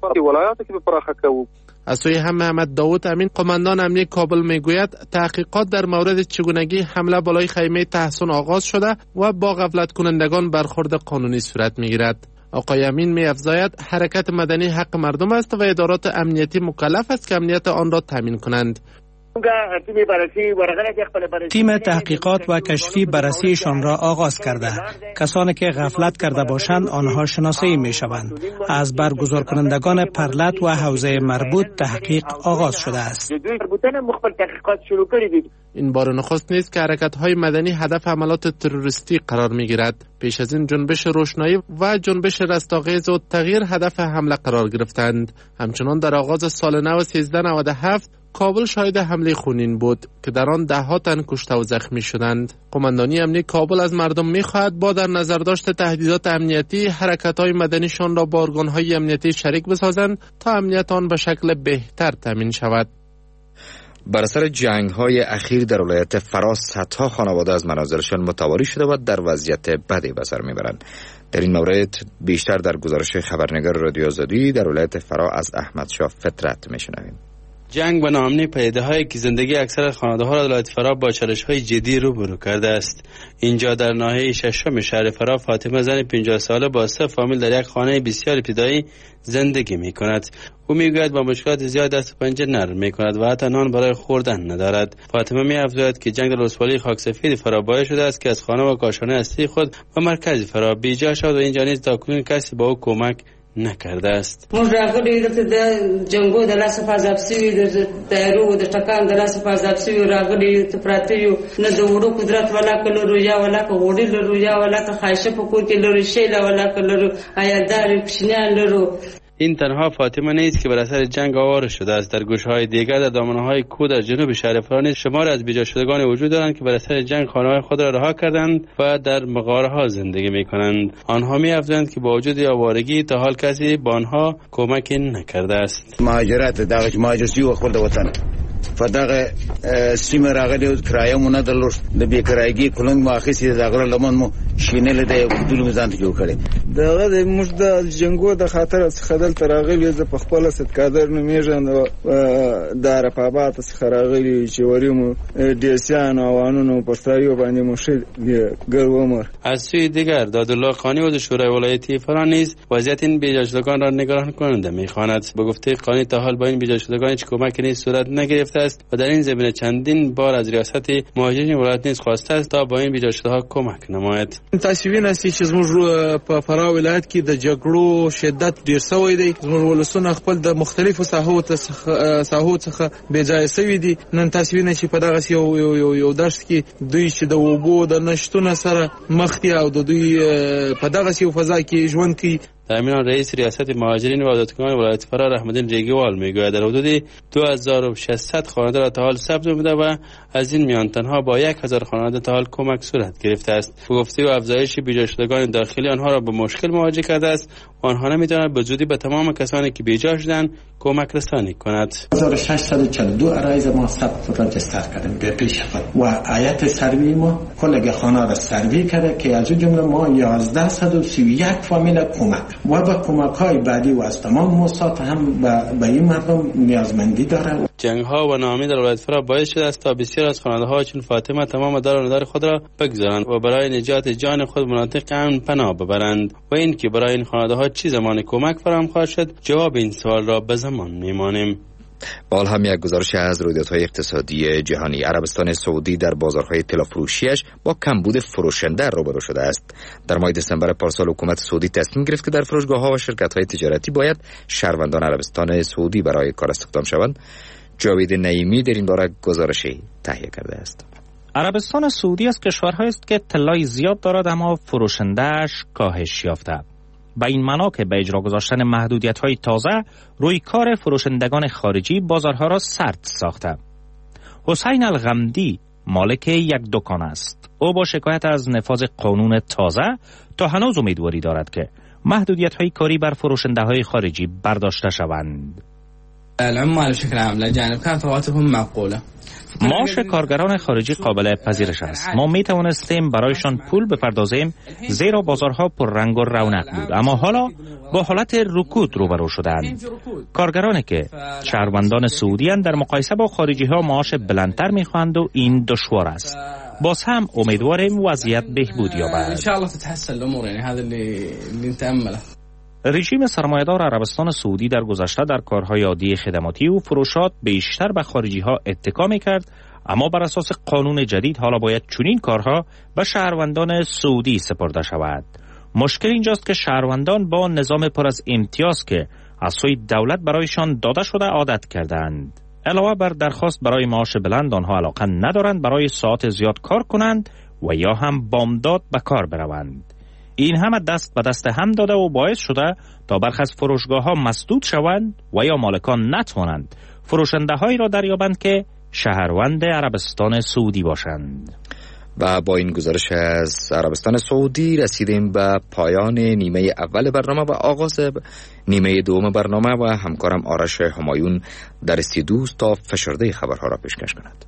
از سوی هم محمد داوود امین قماندان امنیه کابل میگوید تحقیقات در مورد چگونگی حمله بالای خیمه تحصن آغاز شده و با غفلت کنندگان برخورد قانونی صورت میگیرد. آقای امین می‌افزاید حرکت مدنی حق مردم است و ادارات امنیتی مکلف است که امنیت آن را تامین کنند. تیم تحقیقات و کشفی بررسیشان را آغاز کرده. کسانی که غفلت کرده باشند آنها شناسایی می شوند. از برگزار کنندگان پرلت و حوزه مربوط تحقیق آغاز شده است. این بار نخست نیست که حرکت‌های مدنی هدف حملات تروریستی قرار می‌گیرد. پیش از این جنبش روشنایی و جنبش رستاخیز و تغییر هدف حمله قرار گرفتند. همچنان در آغاز سال نو سیزده نود و هفت کابل شاهد حمله خونین بود که در آن ده ها تن کشته و زخمی شدند. قماندانی امنیتی کابل از مردم می‌خواهد با در نظر داشت تهدیدات امنیتی حرکت‌های مدنیشان را با ارگان‌های امنیتی شریک بسازند تا امنیت آن به شکل بهتر تامین شود. بر اثر جنگ‌های اخیر در ولایت فرا صدها خانواده از منازلشان متواری شده و در وضعیت بدی به سر میبرند. در این مورد بیشتر در گزارش خبرنگار رادیو آزادی در ولایت فرا از احمد شاه فطرت میشنویم. جنگ و ناامنی پدیده‌هایی که زندگی اکثر خانواده‌ها را در ولایت فرا با چالش‌های جدی روبرو کرده است. اینجا در ناحیه ششم شهر فرا فاطمه زن پنجاه ساله با سه فامیل در یک خانه بسیار ابتدایی زندگی می‌کند. او میگوید با مشکلات زیاد دست و پنجه نرم می‌کند و حتی نان برای خوردن ندارد. فاطمه می‌افزاید که جنگ در ولسوالی خاکسفید فرا باعث شده است که از خانه و کاشانه اصلی خود و مرکز فرا بیجا شود و اینجا نیز تاکنون کسی با او کمک نکرده است. موږ راغلي د جنگو د لاس په عذاب سوي د دایرو د ټکان د لاس په عذاب سوي راغلي ته پراته یو نه د وړو قدرت ولا کلو یا ولا که وړي لرو یا ولا که خایشه په کور کې لرو شی لا ولا که لرو عیالدار کوچنیان لرو. این تنها فاطمه نیست که بر اثر جنگ آواره شده است. در گوشه‌های دیگر در دامنه‌های کوه در جنوب شهر فرا نیز شمار از بیجا شدگان وجود دارند که بر اثر جنگ خانه‌های خود را رها کردند و در مغاره‌ها زندگی می‌کنند. آنها می‌افزایند که با وجود آوارگی تا حال کسی به آنها کمک نکرده است. مهاجرت دغه مهاجرتی و خپل وطن فدغه سیمه راغلی کرایه مونږ درلود د بیکرایګي کولنګ ماخصي دغه لمن مو شینل د دلو ځان ته جوړ کړي دغه د موږ د جنگو د خاطر څخه دلته راغلی ز په خپل ستقادر نومیږي د عرفابات څخه راغلی چې وریم دیسیان او قانون پستایو باندې مشر ګرومر. از سوی دیگر دادالله قانی و شورای ولایتی فرا نیز وضعیت این بیجا شدگان را نگران کننده می‌خواند. به گفته قانی تا حال با این بیجا شدگان هیچ کمکی نیز صورت نگرفته است و در این زمینه چندین بار از ریاست مهاجرین ولایت نیز خواسته است تا با این بیجا شده‌ها کمک نماید. تاسو وینئ چې زموږ په فرا ولایت کې د جګړو شدت ډیر شوی دی. زموږ ولسونه خپل د مختلفو ساحو څخه ساحو څخه بېځایه شوي دي. نن تاسو وینئ چې په دغه یو یو یو دشت کې دوی چې د اوبو د نشتون سره مخ دي او د دوی په دغه یو فضا کې ژوند کوي. در میان رئیس ریاست مهاجرین و عهدهداران ولایت فرا رحمت‌الدین ریگوال میگوید در حدود دو هزار و ششصد خانواده را تا حال ثبت نموده و از این میان تنها با یک هزار خانواده تا حال کمک صورت گرفته است. به گفته و افزایش بیجا شدگان داخلی آنها را به مشکل مواجه کرده است. آنها نمی‌توانند به زودی به تمام کسانی که بیجا شدند کمک رسانی کند. هزار و ششصد و چهل و دو ارائز ما ثبت رجستر کردیم به پیش خود و آیت سروی ما کل خانه را سروی کرده که از اون جمله ما یازده صد و سی و یک فامیل کمک و با کمک‌های بعدی و از تمام موسسات هم به این مردم نیازمندی داره. جنگ‌ها و ناامنی در ولایت فرا باعث شده است تا بسیار از خانواده‌ها چون فاطمه تمام دار و ندار خود را بگذارند و برای نجات جان خود مناطق امن پناه ببرند و این که برای این خانواده‌ها چه زمان کمک فراهم خواهد شد جواب این سوال را به زمان می‌مانیم. بال هم یک گزارش از رویدادهای اقتصادی جهانی. عربستان سعودی در بازارهای طلافروشیش با کمبود فروشنده روبرو شده است. در ماه دسامبر پارسال حکومت سعودی تصمیم گرفت که در فروشگاه‌ها و شرکت‌های تجارتی باید شهروندان عربستان سعودی برای کار استخدام شوند. جاوید نعیمی در این باره گزارشی تهیه کرده است. عربستان سعودی از کشورهایی است که طلای زیاد دارد اما فروشنده‌اش کاهش یافته. با این معنا که به اجرا گذاشتن محدودیت‌های تازه روی کار فروشندگان خارجی بازارها را سرد ساخته. حسین الغمدی مالک یک دکان است. او با شکایت از نفاذ قانون تازه تا هنوز امیدواری دارد که محدودیت‌های کاری بر فروشنده‌های خارجی برداشته شوند. العمال بشكل عام الأجانب كانت رواتبهم معقولة. معاش کارگران خارجی قابل پذیرش است. ما می توانستیم برایشان پول بپردازیم زیرا بازارها پر رنگ و رونق بود، اما حالا با حالت رکود روبرو شدند. کارگرانی که شهروندان سعودی اند در مقایسه با خارجی ها معاش بلندتر می خواهند و این دشوار است. باز هم امیدواریم وضعیت بهبود یابد. رژیم سرمایه‌دار عربستان سعودی در گذشته در کارهای عادی خدماتی و فروشات بیشتر به خارجی ها اتکا می‌کرد، اما بر اساس قانون جدید حالا باید چنین کارها به شهروندان سعودی سپرده شود. مشکل اینجاست که شهروندان با نظام پر از امتیاز که از سوی دولت برایشان داده شده عادت کردند. علاوه بر درخواست برای معاش بلند، آنها علاقه ندارند برای ساعت زیاد کار کنند و یا هم بامداد به کار بروند. این همه دست به دست هم داده و باعث شده تا برخی از فروشگاه ها مسدود شوند و یا مالکان نتوانند فروشنده هایی را دریابند که شهروند عربستان سعودی باشند. و با این گزارش از عربستان سعودی رسیدیم به پایان نیمه اول برنامه و آغاز نیمه دوم برنامه و همکارم آرش همایون در استودیو تا فشرده خبرها را پیشکش کند.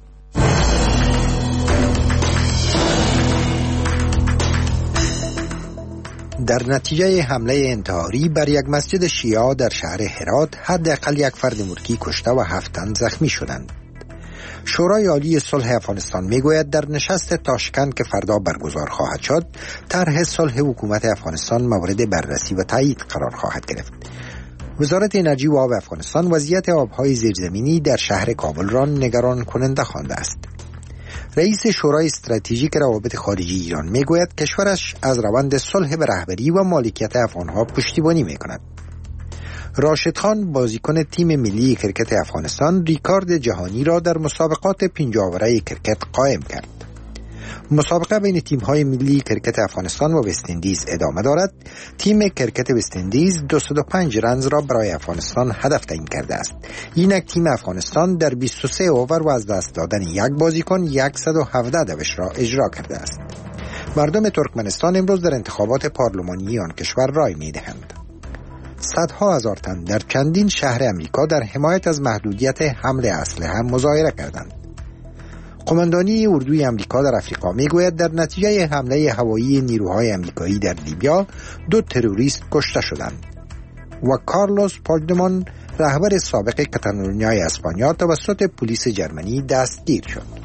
در نتیجه حمله انتحاری بر یک مسجد شیعه در شهر هرات حداقل یک فرد ملکی کشته و هفت تن زخمی شدند. شورای عالی صلح افغانستان میگوید در نشست تاشکند که فردا برگزار خواهد شد، طرح صلح حکومت افغانستان مورد بررسی و تایید قرار خواهد گرفت. وزارت انرژی و آب افغانستان وضعیت آبهای زیرزمینی در شهر کابل را نگران کننده خوانده است. رئیس شورای استراتژیک روابط خارجی ایران میگوید کشورش از روند صلح به رهبری و مالکیت افغانها پشتیبانی میکند. راشد خان بازیکن تیم ملی کرکت افغانستان ریکارد جهانی را در مسابقات پنجاوره کرکت قائم کرد. مسابقه بین تیم‌های ملی کرکت افغانستان و وست اندیز ادامه دارد. تیم کرکت وست اندیز دویست و پنج رنز را برای افغانستان هدف تعیین کرده است. اینک تیم افغانستان در بیست و سه اوور و از دست دادن یک بازیکن صد و هفده دوش را اجرا کرده است. مردم ترکمنستان امروز در انتخابات پارلمانی آن کشور رای می‌دهند. صدها هزار تن در چندین شهر امریکا در حمایت از محدودیت حمل اسلحه مظاهره کردند. قماندانی اردوی امریکا در افریقا میگوید در نتیجه حمله هوایی نیروهای امریکایی در لیبیا دو تروریست کشته شدند. و کارلوس پاگدمان رهبر سابق کاتالونیای اسپانیا توسط پلیس جرمنی دستگیر شد.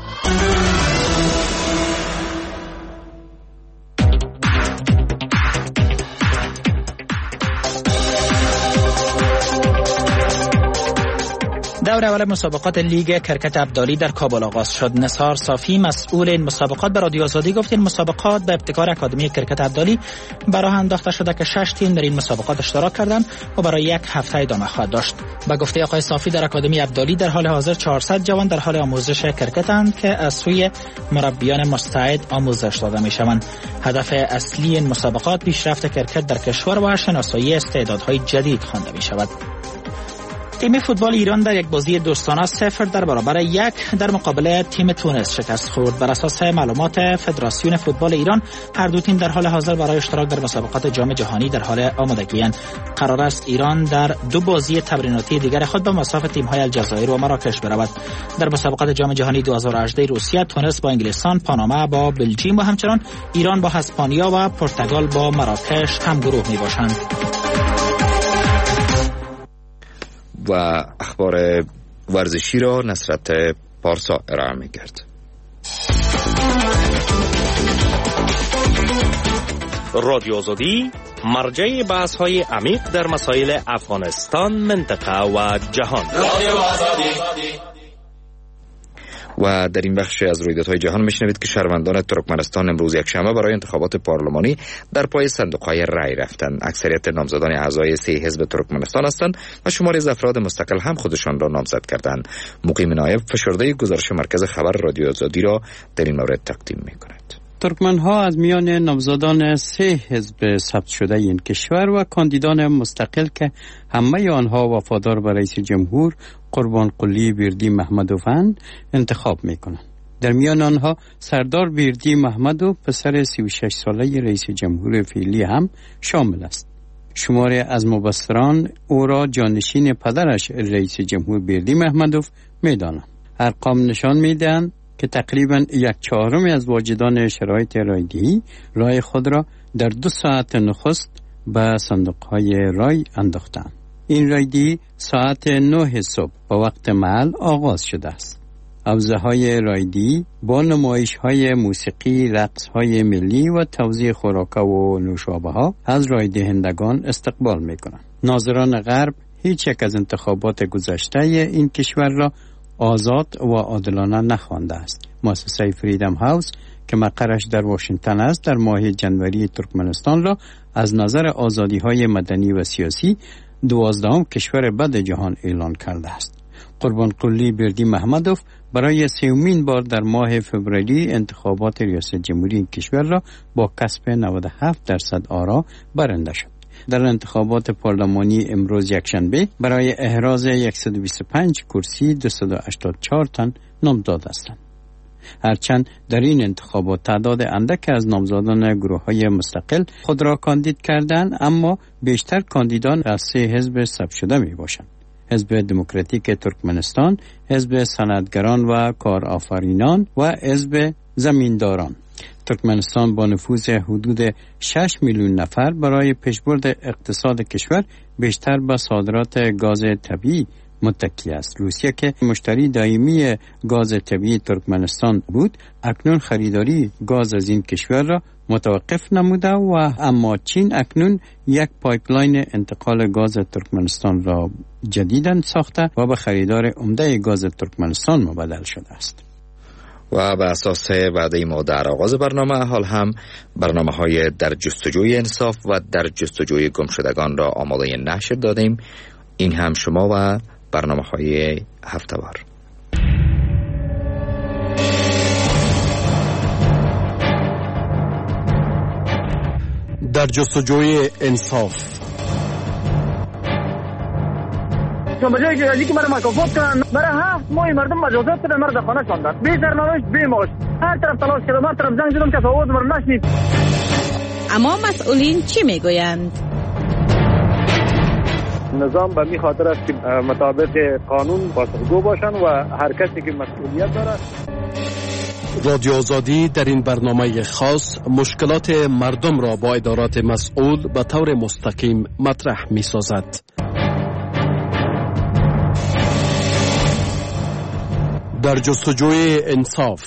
دور اول مسابقات لیگ کرکت ابدالی در کابل آغاز شد. نثار صافی مسئول این مسابقات به رادیو آزادی گفت این مسابقات به ابتکار اکادمی کرکت ابدالی برای انداخته شده که شش تیم در این مسابقات اشتراک کردند و برای یک هفته ادامه خواهد داشت. به گفته آقای صافی در اکادمی ابدالی در حال حاضر چهارصد جوان در حال آموزش کرکتند که از سوی مربیان مستعد آموزش داده میشوند. هدف اصلی این مسابقات پیشرفت کرکت در کشور و شناسایی استعدادهای جدید خوانده میشود. تیم فوتبال ایران در یک بازی دوستانه صفر در برابر یک در مقابل تیم تونس شکست خورد. بر اساس معلومات فدراسیون فوتبال ایران هر دو تیم در حال حاضر برای اشتراک در مسابقات جام جهانی در حال آمادگی اند. قرار است ایران در دو بازی تمریناتی دیگر خود به مصاف تیم‌های الجزایر و مراکش برود. در مسابقات جام جهانی دو هزار و هجده روسیه تونس با انگلستان، پاناما با بلژیم و همچنین ایران با اسپانیا و پرتغال با مراکش هم گروه میباشند. و اخبار ورزشی را نصرت پارسا ارائه می‌کرد. رادیو آزادی مرجع بحث‌های عمیق در مسائل افغانستان، منطقه و جهان. رادیو آزادی. و در این بخش از رویدادهای جهان میشنوید که شهروندان ترکمنستان امروز یکشنبه برای انتخابات پارلمانی در پای صندوق‌های رای رفتند. اکثریت نامزدان اعضای سه حزب ترکمنستان هستند و شماری از افراد مستقل هم خودشان را نامزد کردند. مقیم نایب فشرده گزارش مرکز خبر رادیو آزادی را در این مورد تقدیم می‌کند. ترکمن ها از میان نامزدان سه حزب ثبت شده این کشور و کاندیدان مستقل که همه آنها وفادار به رئیس جمهور قربان قلی بیردی محمدوفند انتخاب می کنند. در میان آنها سردار بیردی محمدو پسر سی و شش ساله رئیس جمهور فعلی هم شامل است. شماری از مبصران او را جانشین پدرش رئیس جمهور بیردی محمدوف می دانند. ارقام نشان می دهند که تقریباً یک چهارم از واجدان شرایط رایدهی رای خود را در دو ساعت نخست به صندوقهای رای انداختند. این رایدهی ساعت نه صبح به وقت محل آغاز شده است. حوزه های رایدی با نمایش های موسیقی، رقص های ملی و توزیع خوراک و نوشابه ها از رای دهندگان استقبال می کنند. ناظران غرب هیچ یک از انتخابات گذشته این کشور را آزاد و عادلانه نخوانده است. مؤسسه فریدم هاوس که مقرش در واشنگتن است در ماه جنوری ترکمنستان را از نظر آزادی های مدنی و سیاسی دوازدهم کشور بد جهان اعلان کرده است. قربان قلی بردی محمدوف برای سومین بار در ماه فوریه انتخابات ریاست جمهوری این کشور را با کسب نود و هفت درصد آرا برنده شد. در انتخابات پارلمانی امروز یکشنبه برای احراز صد و بیست و پنج کرسی دویست و هشتاد و چهار تن نامزد هستند. هرچند در این انتخابات تعداد اندک از نامزدان گروه‌های مستقل خود را کاندید کردند، اما بیشتر کاندیدان از سه حزب ثبت شده می باشند: حزب دموکراتیک ترکمنستان، حزب صنعتگران و کارآفرینان و حزب زمینداران. ترکمنستان با نفوذ حدود شش میلیون نفر برای پیشبرد اقتصاد کشور بیشتر به صادرات گاز طبیعی متکی است. روسیه که مشتری دائمی گاز طبیعی ترکمنستان بود، اکنون خریداری گاز از این کشور را متوقف نموده و اما چین اکنون یک پایپلاین انتقال گاز ترکمنستان را جدیداً ساخته و به خریدار عمده گاز ترکمنستان مبدل شده است. و به اساس وعده ما در آغاز برنامه، حال هم برنامه های در جستجوی انصاف و در جستجوی گمشدگان را آماده نشر دادیم. این هم شما و برنامه های هفته‌وار. در جستجوی انصاف. چون به جایی که ازی که مرا مکافات کنن، برای هفت ماه مردم مجازات کنن، مرا در خانه شاندن، بی سرنوشت بی معاش. هر طرف تلاش کردم، هر طرف زنگ زدم که آواز مرا نشنید. اما مسئولین چی میگویند؟ نظام به می خاطر است که مطابق قانون پاسخگو باشن و هر کسی که مسئولیت داره. رادیو آزادی در این برنامه خاص مشکلات مردم را با ادارات مسئول به طور مستقیم مطرح می سازد. در جستجوی انصاف.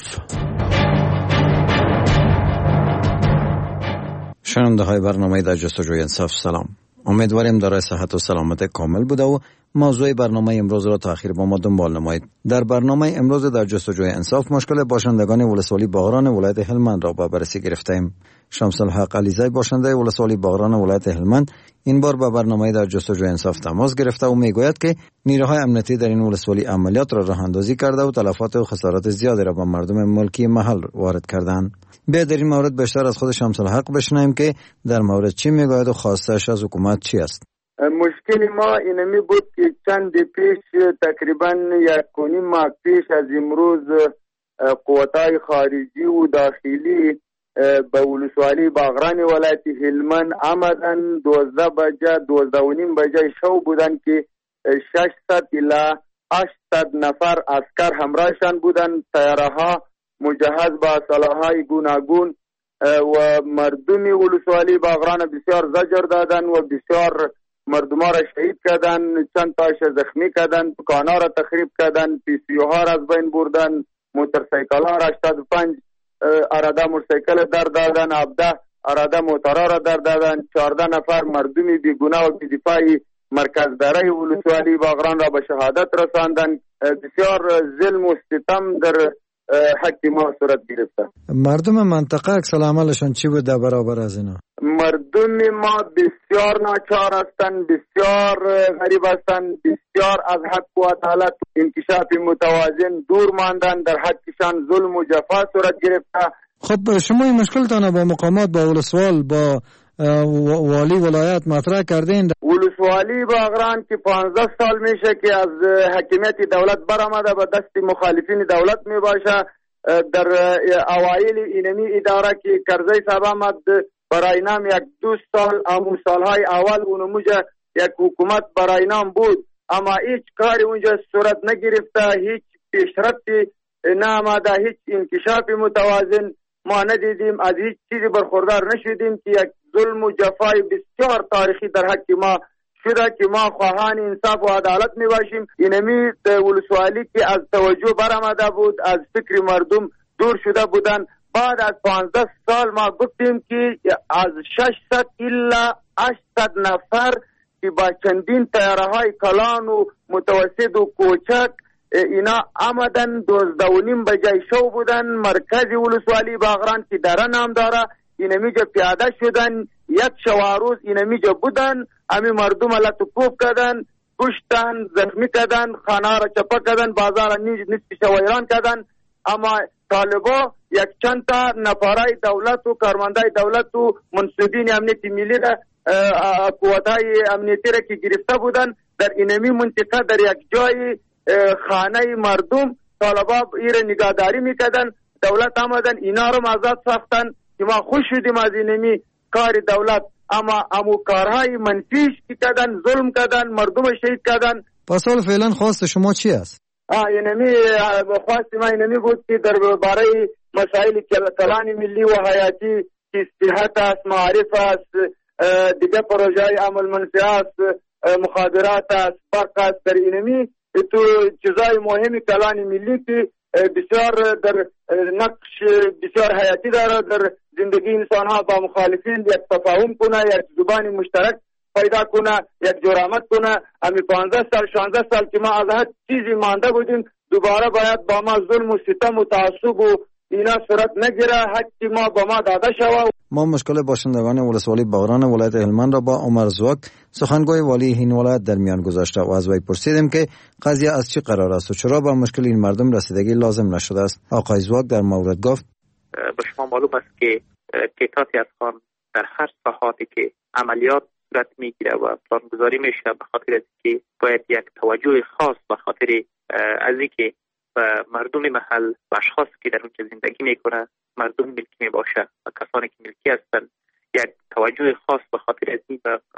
شنونده های برنامه در جستجوی انصاف، سلام. امیدواریم دارای صحت و سلامت کامل بوده و موضوع برنامه امروز را تأخیر با ما دنبال نمایید. در برنامه امروز در جستجوی انصاف مشکل باشندگان ولسوالی باغران ولایت هلمند را به بررسی گرفتیم. شمس الحق علیزی باشنده ولسوالی باغران ولایت هلمند این بار به برنامه در جستجوی انصاف تماس گرفته و میگوید که نیروهای امنیتی در این ولسوالی عملیات را راه اندازی کرده و تلفات و خسارات زیادی را به مردم ملکی محل وارد کردند. بیا در این مورد بیشتر از خود شمس الحق بشنویم که در مورد چی میگوید و خواستش از حکومت چی است. مشکل ما اینمی بود که چند پیش تقریبا یک و نیم ماه پیش از امروز قوتای خارجی و داخلی به ولسوالی باغران ولایت هلمند آمدن. دوازده بجه دوازده و نیم بجه شو بودن که ششصد الی هشتصد نفر عسکر همراهشان بودن. سیاره ها مجهز با اسلحه‌های گوناگون و مردم ولسوالی باغران بسیار زجر دادن و بسیار مردم را شهید کردن، چند تاش زخمی کردن، دکان‌ها را تخریب کردن، پیسیوها را از بین بردن، موتورسیکل‌ها را هشتاد و پنج اراده موتورسیکل در دادن، هفده اراده موتورها را در دادن. چهارده نفر مردم بیگناه و بی‌دفاعی مرکز داره ولسوالی باغران را به شهادت رساندن. بسیار ظلم و ستم در حق ما صورت گرفته. مردم منطقه عکس العملشان چی بود در برابر از اینا؟ مردم ما بسیار ناچار هستند، بسیار غریب هستند، بسیار از حق و عدالت انکشاف متوازن دور ماندن، در حقشان ظلم و جفا صورت گرفته. خب شما این مشکلتان با مقامات، با ولسوال، با والی ولایت مطرح کردین؟ ولسوالی باغران که پانزده سال میشه که از حکمیت دولت برآمده به دست مخالفین دولت میباشه. در اوایل اینمی اداره که کرزی صاحب آمد برای نام یک دو سال امو سالهای اول اونموجه یک حکومت برای نام بود، اما هیچ کاری اونجا صورت نگرفته، هیچ پیشرفتی نآمده، هیچ انکشاف متوازن ما ندیدیم، از هیچ چیزی برخوردار نشدیم که یک ظلم و جفای بسیار تاریخی در حق ما شده که ما خواهان انصاف و عدالت می باشیم. اینمی ولسوالی که از توجه برآمده بود، از فکر مردم دور شده بودن. بعد از پانزده سال ما گفتیم که از ششصد الا هشتصد نفر که با چندین طیاره های کلان و متوسط و کوچک اینا آمدن دوزده و نیم بجای شو بودن. مرکز ولسوالی باغران که دره نام داره اینمیجا پیاده شدن، یک شواروز اینمیجا بودن، امی مردم الله توپ کردن، کشتن، زخمی کردن، خانه را چپا کردن، بازار نصف شو ویران کردن. اما طالبا یک چند تا نفرای دولت و کارمندای دولت و منصبین امنیتی ملی را قوتای امنیتی را که گرفته بودن در اینمی منطقه در یک جای خانه مردم طالبا ایره نگهداری میکردن. دولت آمدن اینا رو آزاد ساختن که ما خوش شدیم از اینمی کار دولت. اما امو کارهای منفیش کردن، ظلم کردن، مردم شهید کردن. پس حال فعلا خواست شما چی است؟ آه اینمی خواست ما اینمی بود که در باره مسائل کلان ملی و حیاتی که صحت است، معارف است، دیگه پروژه های عمل منفی است، مخابرات است، برق است، در اینمی تو چیزای مهمی کلان ملی که بسیار در نقش بسیار حیاتی داره در زندگی انسان ها با مخالفین یک تفاهم کنه، یک زبان مشترک پیدا کنه، یک جرامت کنه. امی پانزده سال شانزده سال که ما از هر چیزی مانده بودیم دوباره باید با ما ظلم و ستم و تعصب و اینا صورت نگیره، حقی ما با ما داده شوه. ما مشکل باشندگان ولسوالی باغران ولایت هلمند را با عمر زوک سخنگوی والی این ولایت در میان گذاشته و از وی پرسیدیم که قضیه از چی قرار است و چرا با مشکل این مردم رسیدگی لازم نشده است. آقای زوک در مورد گفت به شما معلوم است که تعدادی از خان در هر ساحاتی که عملیات صورت میگیره و پلانگذاری میشه به خاطر از که باید یک توجه خاص به خاطر از اینکه مردم محل و اشخاص که در اونجا زندگی میکنه مردم ملکی میباشه و کسانی که ملکی هستند یک توجه خاص به خاطر از این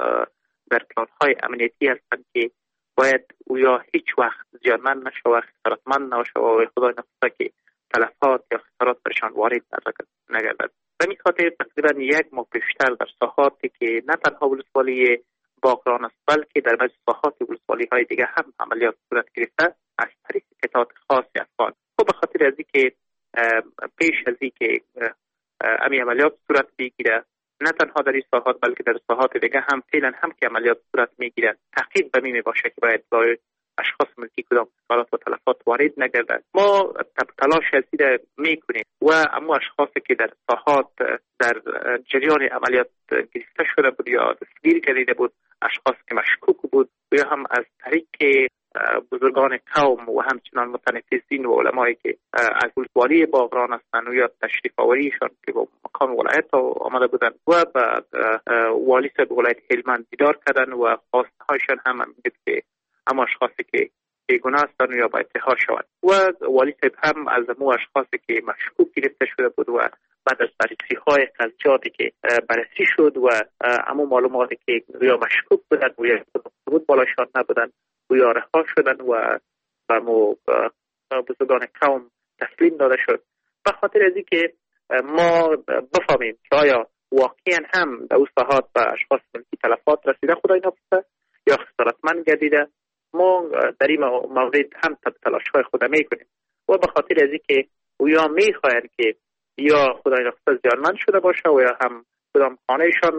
در پلانهای امنیتی هستند که باید او یا هیچ وقت زیانمند نشه و خسارتمند نشه و خدای نخواسته که تلفات یا خسارات برشان وارد نگردد. به این خاطر تقریبا یک ماه پیشتر در ساحاتی که نه تنها ولسوالی باغران است بلکه در بعضی ساحات ولسوالی های دیگه هم عملیات صورت گرفته از طریق قطعات خاصی افغان. خب به خاطر از اینکه پیش از اینکه امی عملیات صورت بگیره نه تنها در این ساحات بلکه در ساحات دیگه هم فعلا هم که عملیات صورت میگیره تحقیق به می میباشه که باید با اشخاص ملکی کدام خسارات و تلفات وارد نگردد. ما تلاش شدید میکنیم و اما اشخاصی که در ساحات در جریان عملیات گرفته شده بود یا دستگیر گردیده بود، اشخاص که مشکوک بود یا هم از طریق بزرگان قوم و همچنان متنفذین و علمایی که از ولسوالی باغران هستند و یا تشریف آوریشان که با مقام ولایت آمده بودند و بعد والی صاحب ولایت هلمند دیدار کردن و خواسته هایشان هم بود که اما اشخاصی که بیگناه هستند یا باید رها شوند و والی صاحب هم از مو اشخاصی که مشکوک گرفته شده بود و بعد از بررسی های قضیاتی که بررسی شد و اما معلوماتی که یا مشکوک بودن و یا ثبوت بالاشان نبودن و یا رها شدن و برمو بزرگان قوم تسلیم داده شد. به خاطر از اینکه ما بفهمیم که آیا واقعا هم در اون ساحات به اشخاص ملکی تلفات رسیده خدای نخواسته یا خسارتمند گردیده، ما در این مورد هم تلاش های خود میکنیم و به خاطر از اینکه او یا میخواهند که یا خدای نخواسته زیانمند شده باشه و یا هم کدام خانهشان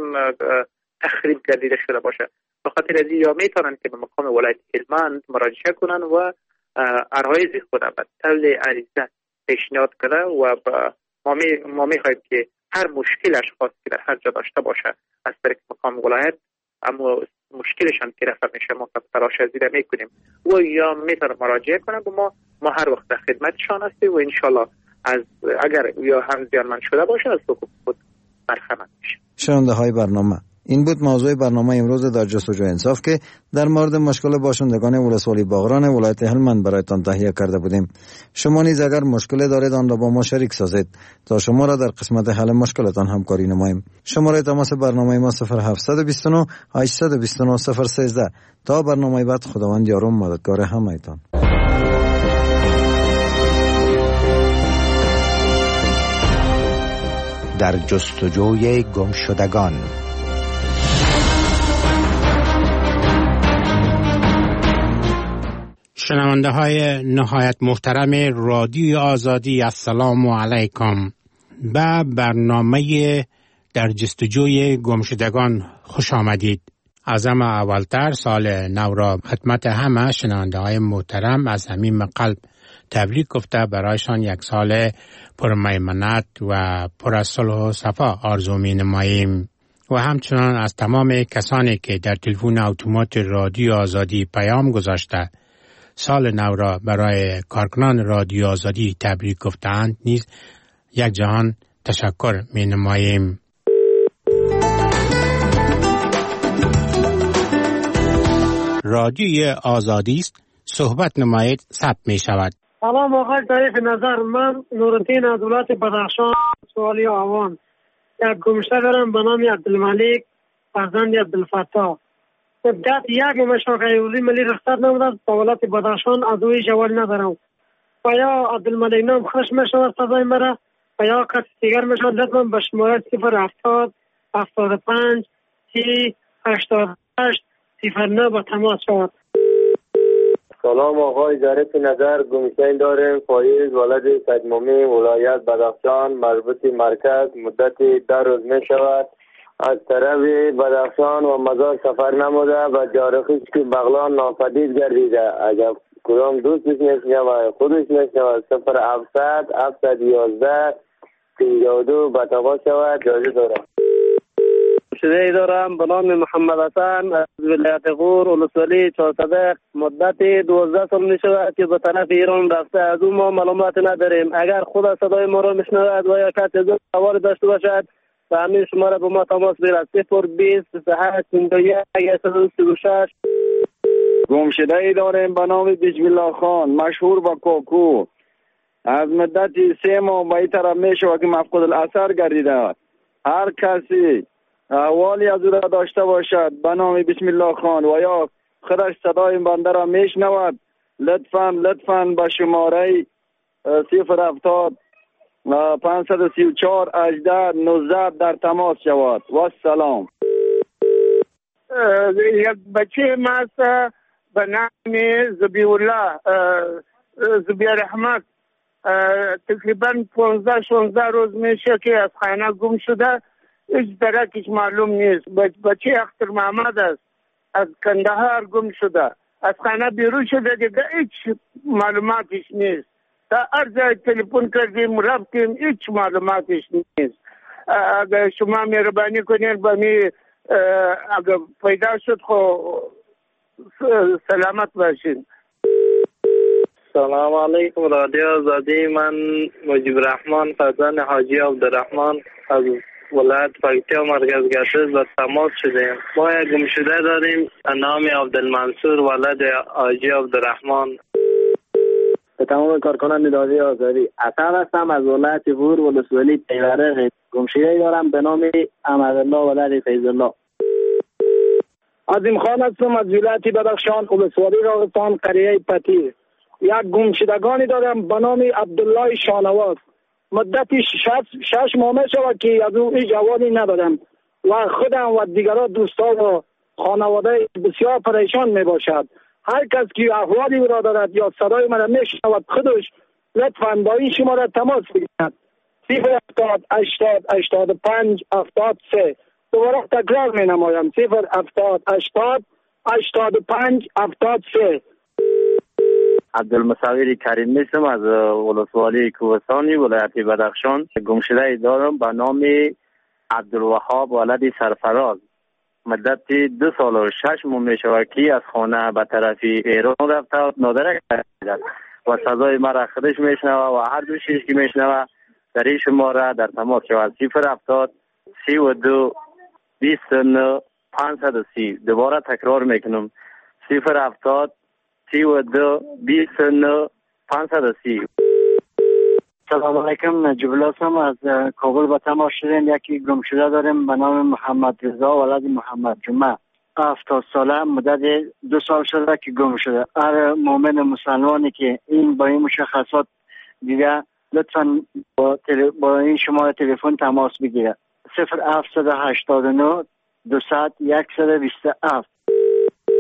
تخریب گردیده شده باشه، به خاطر از این یا میتونن که به مقام ولایت هلمند مراجعه کنن و عرایض خود به طول عریضه پیشنهاد کنه و ما می ما میخواهیم که هر مشکل اشخاص که در هر جا داشته باشه از طریق مقام ولایت اما مشکلشان که رفع میشه ما تلاش ازیده میکنیم و یا میتونن مراجعه کنن و ما ما هر وقت در خدمتشان هستیم و انشالله از اگر یا هم زیانمند شده باشه از حقوق خود برخمد میشه. شنونده های برنامه، این بود موضوع برنامه امروز در جستجو انصاف که در مورد مشکل باشندگان ولسوالی باغران ولایت هلمند برایتان تهیه کرده بودیم. شما نیز اگر مشکل دارید آن را با ما شریک سازید تا شما را در قسمت حل مشکلتان همکاری نماییم. شماره تماس برنامه ما صفر هفت دو نه هشت دو نه صفر یک سه. تا برنامه بعد خداوند یار و مددگار همه‌تان. در جستجوی گمشدگان. شنونده های نهایت محترم رادیو آزادی، السلام علیکم. به برنامه در جستجوی گمشدگان خوش آمدید. از همه اولتر سال نو را خدمت همه شنونده های محترم از صمیم قلب تبریک گفته برایشان یک سال پر میمنت و پر از صلح و صفا آرزو می نماییم. و همچنان از تمام کسانی که در تلفن اتومات رادیو آزادی پیام گذاشته سال نو را برای کارکنان رادیو آزادی تبریک گفتند نیز یک جهان تشکر می نماییم. رادیو آزادی است، صحبت نمایید، ثبت می شود. سلام آقای طریق نظر، من نورالدین از ولایت بدخشان سوالی آوان. یک گمشته دارم به نام عبدالملک فرزند عبدالفتاح. مدت یک مشاغل اولی ملی رخصت نموده با ولایت بدخشان، از اوی جوال ندارم. و یا عبدالملک نام خوش میشود سزای مرا و یا کسی دیگر میشود. لطفا به شماره صفر هفتاد هفتاد و پنج سی هشتاد و هشت صفر نه با تماس شود. سلام آقای ظریف نظر، گمشته داریم فایز ولد سیدمامی ولایت بدخشان مربوط مرکز. مدت ده روز می شود از طرف بدخشان و مزار سفر نموده و جارخیش که بغلان ناپدید گردیده. اگر کدام دوستش میشنوه خودش میشنوه صفر هفتصد هفتصد و یازده پنجاه و دو به تماس شود. جایزه دارم. شده دارم به نام محمد حسن از ولایت غور ولسوالی چهارصدق. مدت دوازده سال می شود که به طرف ایران رفته. از اون ما معلومات نداریم. اگر خود صدای ما را میشنود و یا کسی از سوار داشته باشد و همین شماره به ما تماس بگیرد. صفر بیست بیست و هشت پنجاه و یک صد و سی و شش. گمشده ای داریم به نام بسم الله خان مشهور با کوکو. از مدت سه ماه به این طرف می شود که مفقود الاثر گردیده. هر کسی احوالی از او را داشته باشد به نام بسم الله خان و یا خودش صدای بنده را میشنود لطفاً لطفاً به شماره صفر هفتاد پانصد و سی و چهار هجده نوزده در تماس شود. و سلام. یک بچه ماست به نام زبیح الله زبیح رحمت تقریبا پانزده شانزده روز میشه که از خانه گم شده. هیچ درکش معلوم نیست. بچه اختر محمد است از کندهار گم شده. از خانه بیرون شده دیگه هیچ معلوماتش نیست. تا هر جای تلفن کردیم رفتیم هیچ معلوماتش نیست. اگر شما مهربانی کنین به می اگر پیدا شد خو سلامت باشین. سلام علیکم رادیو آزادی، من مجیب رحمان فرزند حاجی عبدالرحمن از ولایت فقیه مرکز گردش و تماس شدیم. ما یک گمشده داریم به نام عبدالمنصور ولد حاجی عبدالرحمن. به تمام کارکنان رادیو آزادی، اصلا هستم از ولایت غور ولسوالی پیوره. گمشده دارم به نام احمدالله ولد فیض الله. عظیم خان هستم از ولایت بدخشان ولسوالی راغستان قریه پتیر. یک گمشدگانی دارم به نام عبدالله شانواز. مدتی شش, شش ماه می شود که از او هیچ جوابی ندادم و خودم و دیگران دوستان و خانواده بسیار پریشان می باشد. هر کس که احوالی را دارد یا صدای من می شنود خودش لطفاً با این شماره تماس بگیرد. صفر هفتاد هشتاد هشتاد و پنج هفتاد سه. دوباره تکرار می نمایم. صفر هفتاد هشتاد هشتاد و پنج هفتاد سه. عبدالمصور کریم میشم از ولسوالی کوهستانی ولایت بدخشان. گمشده دارم به نام عبدالوهاب ولد سرفراز. مدت دو سال و شش ماه می شود که از خانه به طرف ایران رفته و نادرک کرده و سزای مرا خودش میشنوه و هر دو شیش که میشنوه در این شماره در تماس شود. صفر هفتاد سی و دو بیست و نه پانصد و سی. دوباره تکرار میکنم. صفر هفتاد سی و دو بیست و نه پانصد و سی. سلام علیکم، نجیب الله هستم از کابل به تماس شدیم. یکی گمشده داریم به نام محمد رضا ولد محمد جمعه. هفتاد ساله، مدت دو سال شده که گم شده. هر مؤمن مسلمانی که این با این مشخصات دیده لطفاً با, تل... با این شماره تلفن تماس بگیره. صفر هفتصد و هشتاد و نه دویست صد و بیست و هفت.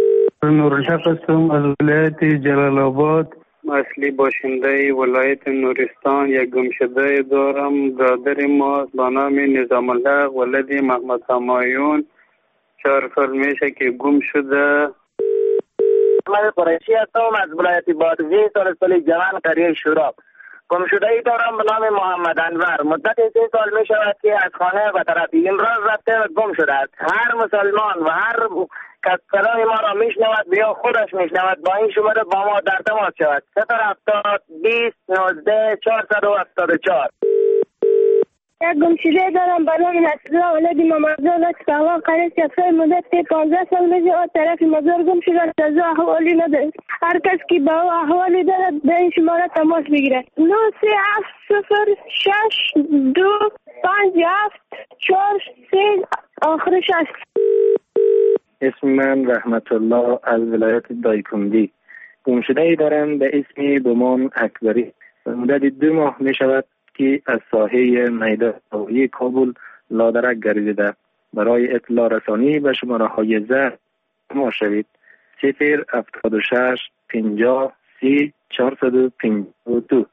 نورالحق هستم از ولایت جلال آباد. اصلی باشنده ولایت نورستان. یک گمشده دارم، برادر ما با نام نظام الحق ولد محمد همایون چهار سال میشه که گم شده. من قریشی هستم از ولایت بادغیس سال جوان قریه شوراب. گم شده ای دارم به نام محمد انور. مدت سه سال می شود که از خانه و طرف امراض رفته و گم شده است. هر مسلمان و هر کس صدای ما را میشنود بیا خودش میشنود با این شماره با ما در تماس شود. صفر هفتاد بیست نوزده چهارصد و هفتاد و چهار. یک گمشده دارم به نام نصرالله ولد محمدزاد از کهوان قریه سفر مدت پانزده سال میشه از طرف مزار گم شده است. از احوالی ندارد. هر کس که با او احوالی دارد به این شماره تماس بگیرد. نه سه هفت صفر شش دو پنج هفت چهار سه آخرش است. اسم من رحمت الله از ولایت دایکندی. گمشده ای دارم به اسم بومان اکبری. مدت دو ماه می شود که از ساحه میدان هوایی کابل لادرک گردیده. برای اطلاع رسانی به شماره های زرد ما شوید. صفر هفتاد و شش پنجاه سی چهارصد و پنجاه و دو.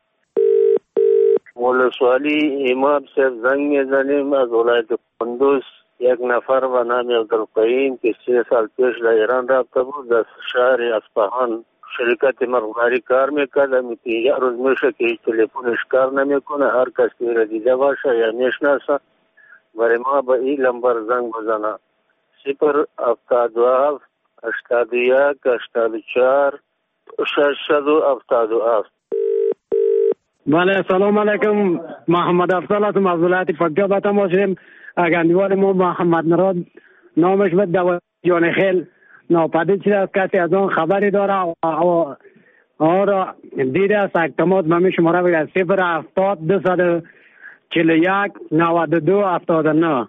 ولسوالی امام صاحب زنگ میزنیم از ولایت قندوز. یک نفر به نام عبدالقیوم که سه سال پیش در ایران رفته بود در شهر اصفهان شرکت مخبری کار میکرد. امیتی یک روز میشه که هیچ تلفنش کار نمیکنه. هر کس که را دیده باشه یا میشناسه برای ما به این لمبر زنگ بزنه. صفر هفتاد و هفت هشتاد و یک هشتاد و چهار ششصد و هفتاد و هفت. بله سلام علیکم. محمد افضل هستم از ولایت فقیه به تماس شدیم. اگندوار ما محمد مراد نامش به دو جان خیل ناپدید شده است. کسی از آن خبری داره و آن دیده است اکتماس به می شماره بگید. صفر هفتاد دو صد چل و یک نود و دو هفتاد و نه.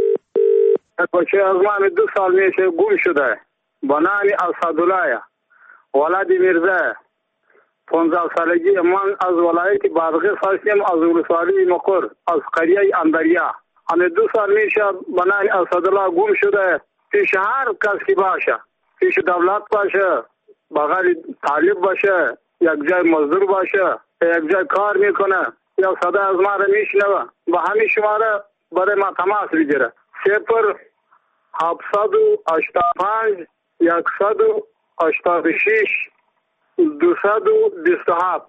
بچه از من دو سال میشه گم شده با نام اسدالله ولد میرزا. پانزده سالگی من از ولایت بادغیس هستم از ولسوالی مقر از قریه اندریا. همه دو سال میشه به نام اسدالله گم شده. پیش هر کس که باشه، پیش دولت باشه، بغل طالب باشه، یک جای مزدور باشه، یک جای کار میکنه یا صدا از ما را میشنوه به همین شماره برای ما تماس بگیره. صفر هفتصد و هشتاد و پنج یکصد و هشتاد و شش دوصد و بیست و هفت.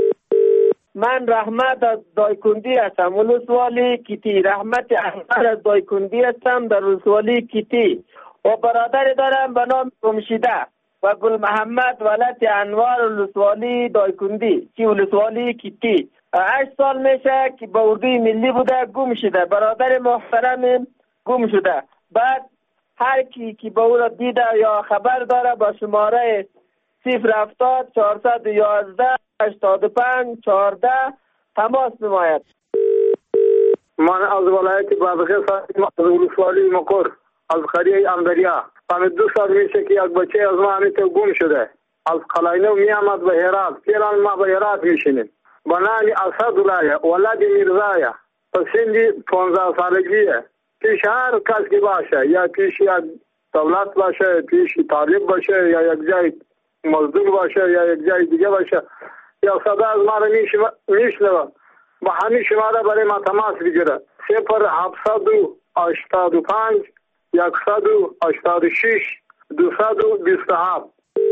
من رحمت از دایکندی هستم ولسوالی کیتی. رحمت احمد از دایکندی هستم در ولسوالی کیتی و برادر دارم به نام گمشده و گل محمد ولد انوار ولسوالی دایکندی چی ولسوالی کیتی. هشت سال میشه که به اردوی ملی بوده گم شده. برادر محترم گم شده. بعد هر کی که به او را دیده یا خبر داره با شماره صفر هفتاد چهارصد و یازده هشتاد و پنج چهارده تماس نماید. من از ولایت بادغیس هستم از ولسوالی مقر از قریه اندریا. همه دو سال میشه که یک بچه از ما همیته گم شده. از قلاینو می آمد به هرات. فعلا ما به هرات میشینیم. به نام اسدالله ولد میرزا. سنی پانزده سالگیه. پیش هر کس که باشه یا پیش یک دولت باشه، پیش طالب باشه یا یک جای مزدور باشه یا یک جای دیگه باشه یا صدا از ما را میشنوه با همین شماره برای ما تماس بگیره. صفر هفتصد و هشتاد و پنج یکصد و هشتاد و شش دوصد و بیست و هفت.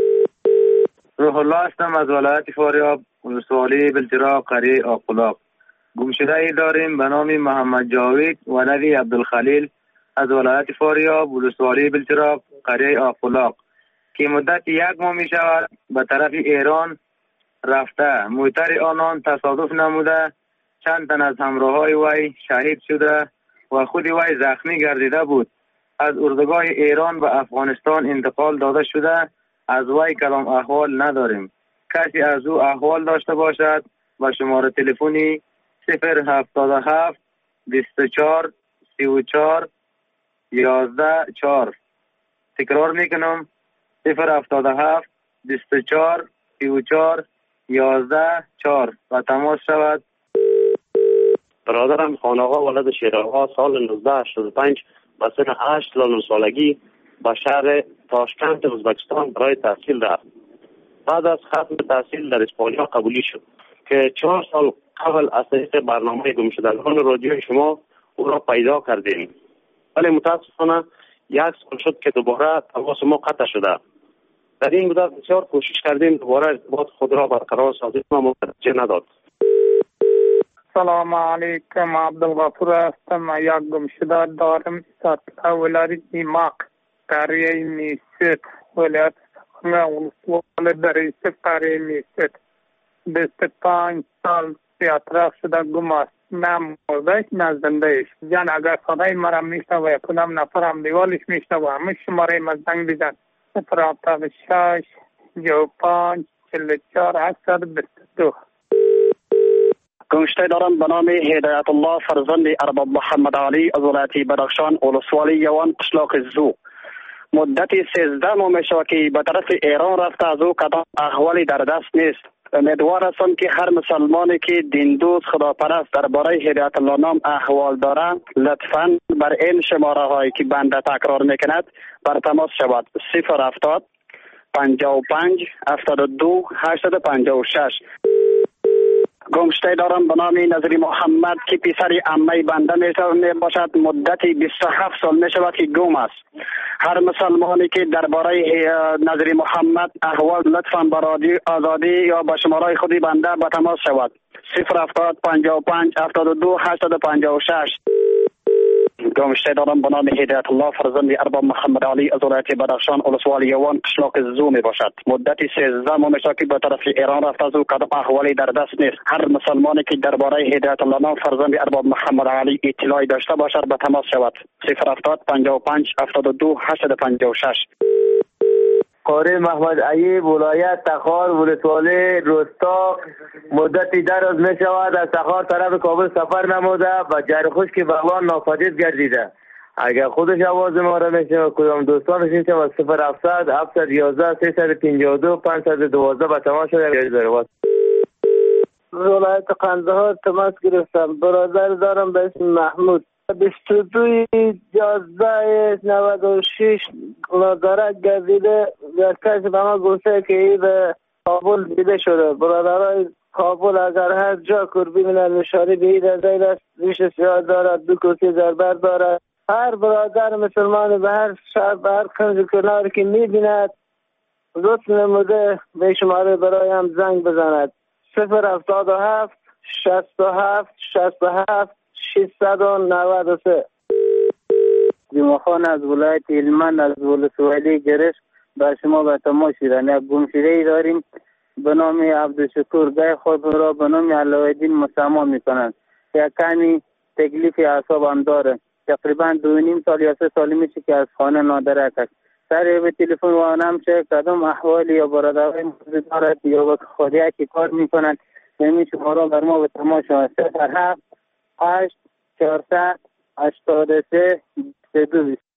روح الله هستم از ولایت فاریاب ولسوالی بلچراغ قریه آقلاق. گمشده ای داریم به نام محمد جاوید ولدی عبدالخلیل از ولایت فاریاب ولسوالی بلچراغ قریه آقلاق که مدت یک ماه می شود به طرف ایران رفته. موتر آنان تصادف نموده. چند تن از همراه های وی شهید شده و خود وی زخمی گردیده بود. از اردوگاه ایران به افغانستان انتقال داده شده. از وی کلام احوال نداریم. کسی از او احوال داشته باشد با شماره تلفنی صفر هفتاد و هفت بیست و چهار سی و چهار یازده چهار. تکرار میکنم صفر هفتاد و هفت بیست و چهار سی و چهار یازده چهار و تماس شود. برادرم خان آقا ولد شیر آقا سال نوزده هشتاد و پنج به سن هشت سال سالگی به شهر تاشکند ازبکستان برای تحصیل رفت. بعد از ختم تحصیل در اسپانیا قبولی شد که چهار سال قبل از طریق برنامه گمشدگان رادیو شما او را پیدا کردیم، ولی متاسفانه یک سال شد که دوباره تماس ما قطع شده. در این مدت بسیار کوشش کردیم دوباره ارتباط خود را برقرار سازیم اما نتیجه نداد. سلام علیکم، عبدالغفور هستم. یک گمشده دارم در ولایت نیماق قریه میست ولایت ولسوالی دریسه قریه میست بیست و پنج سال اطراف شده گم است. نه مردهش نه زندهش. جان اگر صدای مرا میشنوه و کدام نفرم دیوالش میشنوه همه شماره ما زنگ بزن. صفر هفتاد و شش جو پنج چهل و چهار هشتصد و بیست و دو. گمشته دارم به نام هدایت الله فرزند ارباب محمد علی از ولایت بدخشان ولسوالی یوان قشلاق زو. مدت سیزده ماه می شود که به طرف ایران رفته، از او کدام احوالی در دست نیست. امیدوار هستم که هر مسلمانی که دین دوست خداپرست درباره هدایت الله نام احوال دارند لطفاً بر این شماره هایی که بنده تکرار میکند بر تماس شود. صفر هفتاد پنجاه و پنج هفتاد و دو هشتصد و پنجاه و شش. گمشته دارم به نام نظری محمد که پسر عمه بنده می باشد. مدت بیست و هفت سال می شود که گم است. هر مسلمانی که درباره نظری محمد احوال لطفاً به رادیو آزادی یا به شماره خودی بنده به تماس شود. صفر هفتاد پنجاه و پنج هفتاد و دو هشتصد و پنجاه و شش. گمشته دارم به نام هدایت الله فرزند ارباب محمد علی از ولایت بدخشان ولسوالی یوان قشلاق زو می باشد. مدت سیزده ماه می شود که به طرف ایران رفته، از او کدام احوالی در دست نیست. هر مسلمانی که درباره هدایت الله نام فرزند ارباب محمد علی اطلاعی داشته باشد به تماس شود. صفر هفتاد پنجاه و پنج هفتاد و دو هشتصد و پنجاه و شش. قاری محمد ایوب ولایت تخار ولسوالی رستاق مدت دراز می شود از تخار طرف کابل سفر نموده و جرخوش که بغلان ناپدید گردیده. اگر خودش آواز ما را میشنوه کدام دوستانش میشه و صفر هفتصد هفتصد و یازده سیصد و پنجاه و دو پانصد و دوازده به تماس شده. ولایت قندهار تماس گرفتم. برادر دارم به اسم محمود. بیست و دو یازده نود و شش مدارک گردیده. در کسی به ما گفته که این به کابل دیده شده. برادرای کابل اگر هر جا کربی من نشاری به این رضایل است. ریش سیاه دارد، دو کسی زربر دارد. هر برادر مسلمان به هر شهر به هر کنج کنار که میبیند لطف نموده به شماره برایم زنگ بزند. صفر هفتاد و هفت شصت و هفت شصت و هفت ششصد و نود و سه. جمعخان از ولایت هلمند از ولسوالی گرش بر شما به تماس شدن. یک گمشده ای داریم به نام عبدالشکور. گای خود را به نام علاءالدین مسما میکنند. یک کمی تکلیف اعصاب هم داره. تقریبا دو نیم سال یا سه سالی میشه که از خانه نادرک است. سر به تلفن وانم چه کدام احوالی یا برادرای موجود دارد یا با خودی که کار میکنند نمی شمارا بر ما به تماس شود. صفر هفت هشت چهارصد هشتاد و سه بیست و دو.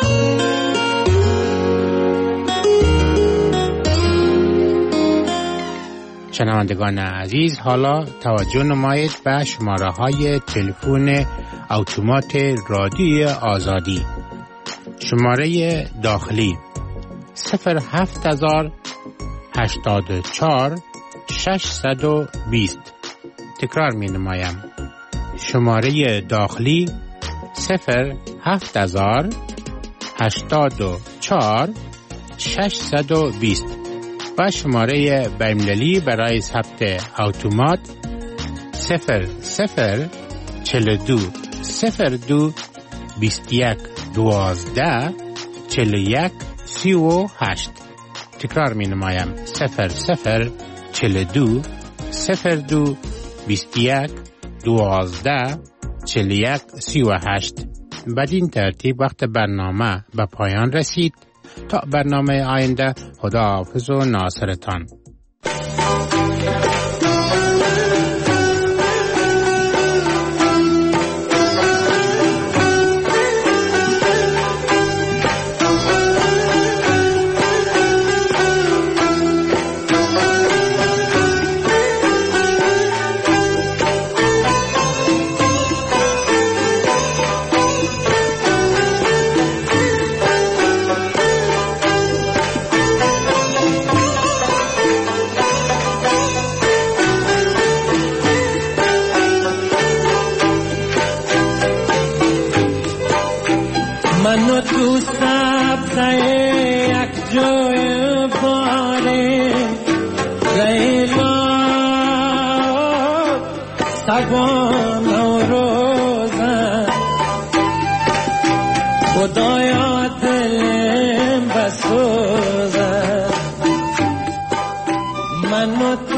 شنوندگان عزیز، حالا توجه نمایید به شماره های تلفن اتومات رادیوی آزادی. شماره داخلی صفر هفت هزار هشتاد و چهار ششصد و بیست. تکرار می نمایم. شماره داخلی صفر هفت هزار هشتاد و چهار ششصد و بیست و شماره بین‌المللی برای ثبت اتومات صفر صفر چهل و دو صفر دو بیست و یک دوازده چهل و یک سی و هشت. تکرار می نمایم. صفر صفر چهل و دو صفر دو بیست و یک دوازده چهل و یک سی و هشت. بدین ترتیب وقت برنامه به پایان رسید. تا برنامه آینده، خداحافظ و ناصرتان. شبان و روزن خدایا دلم بسوزن من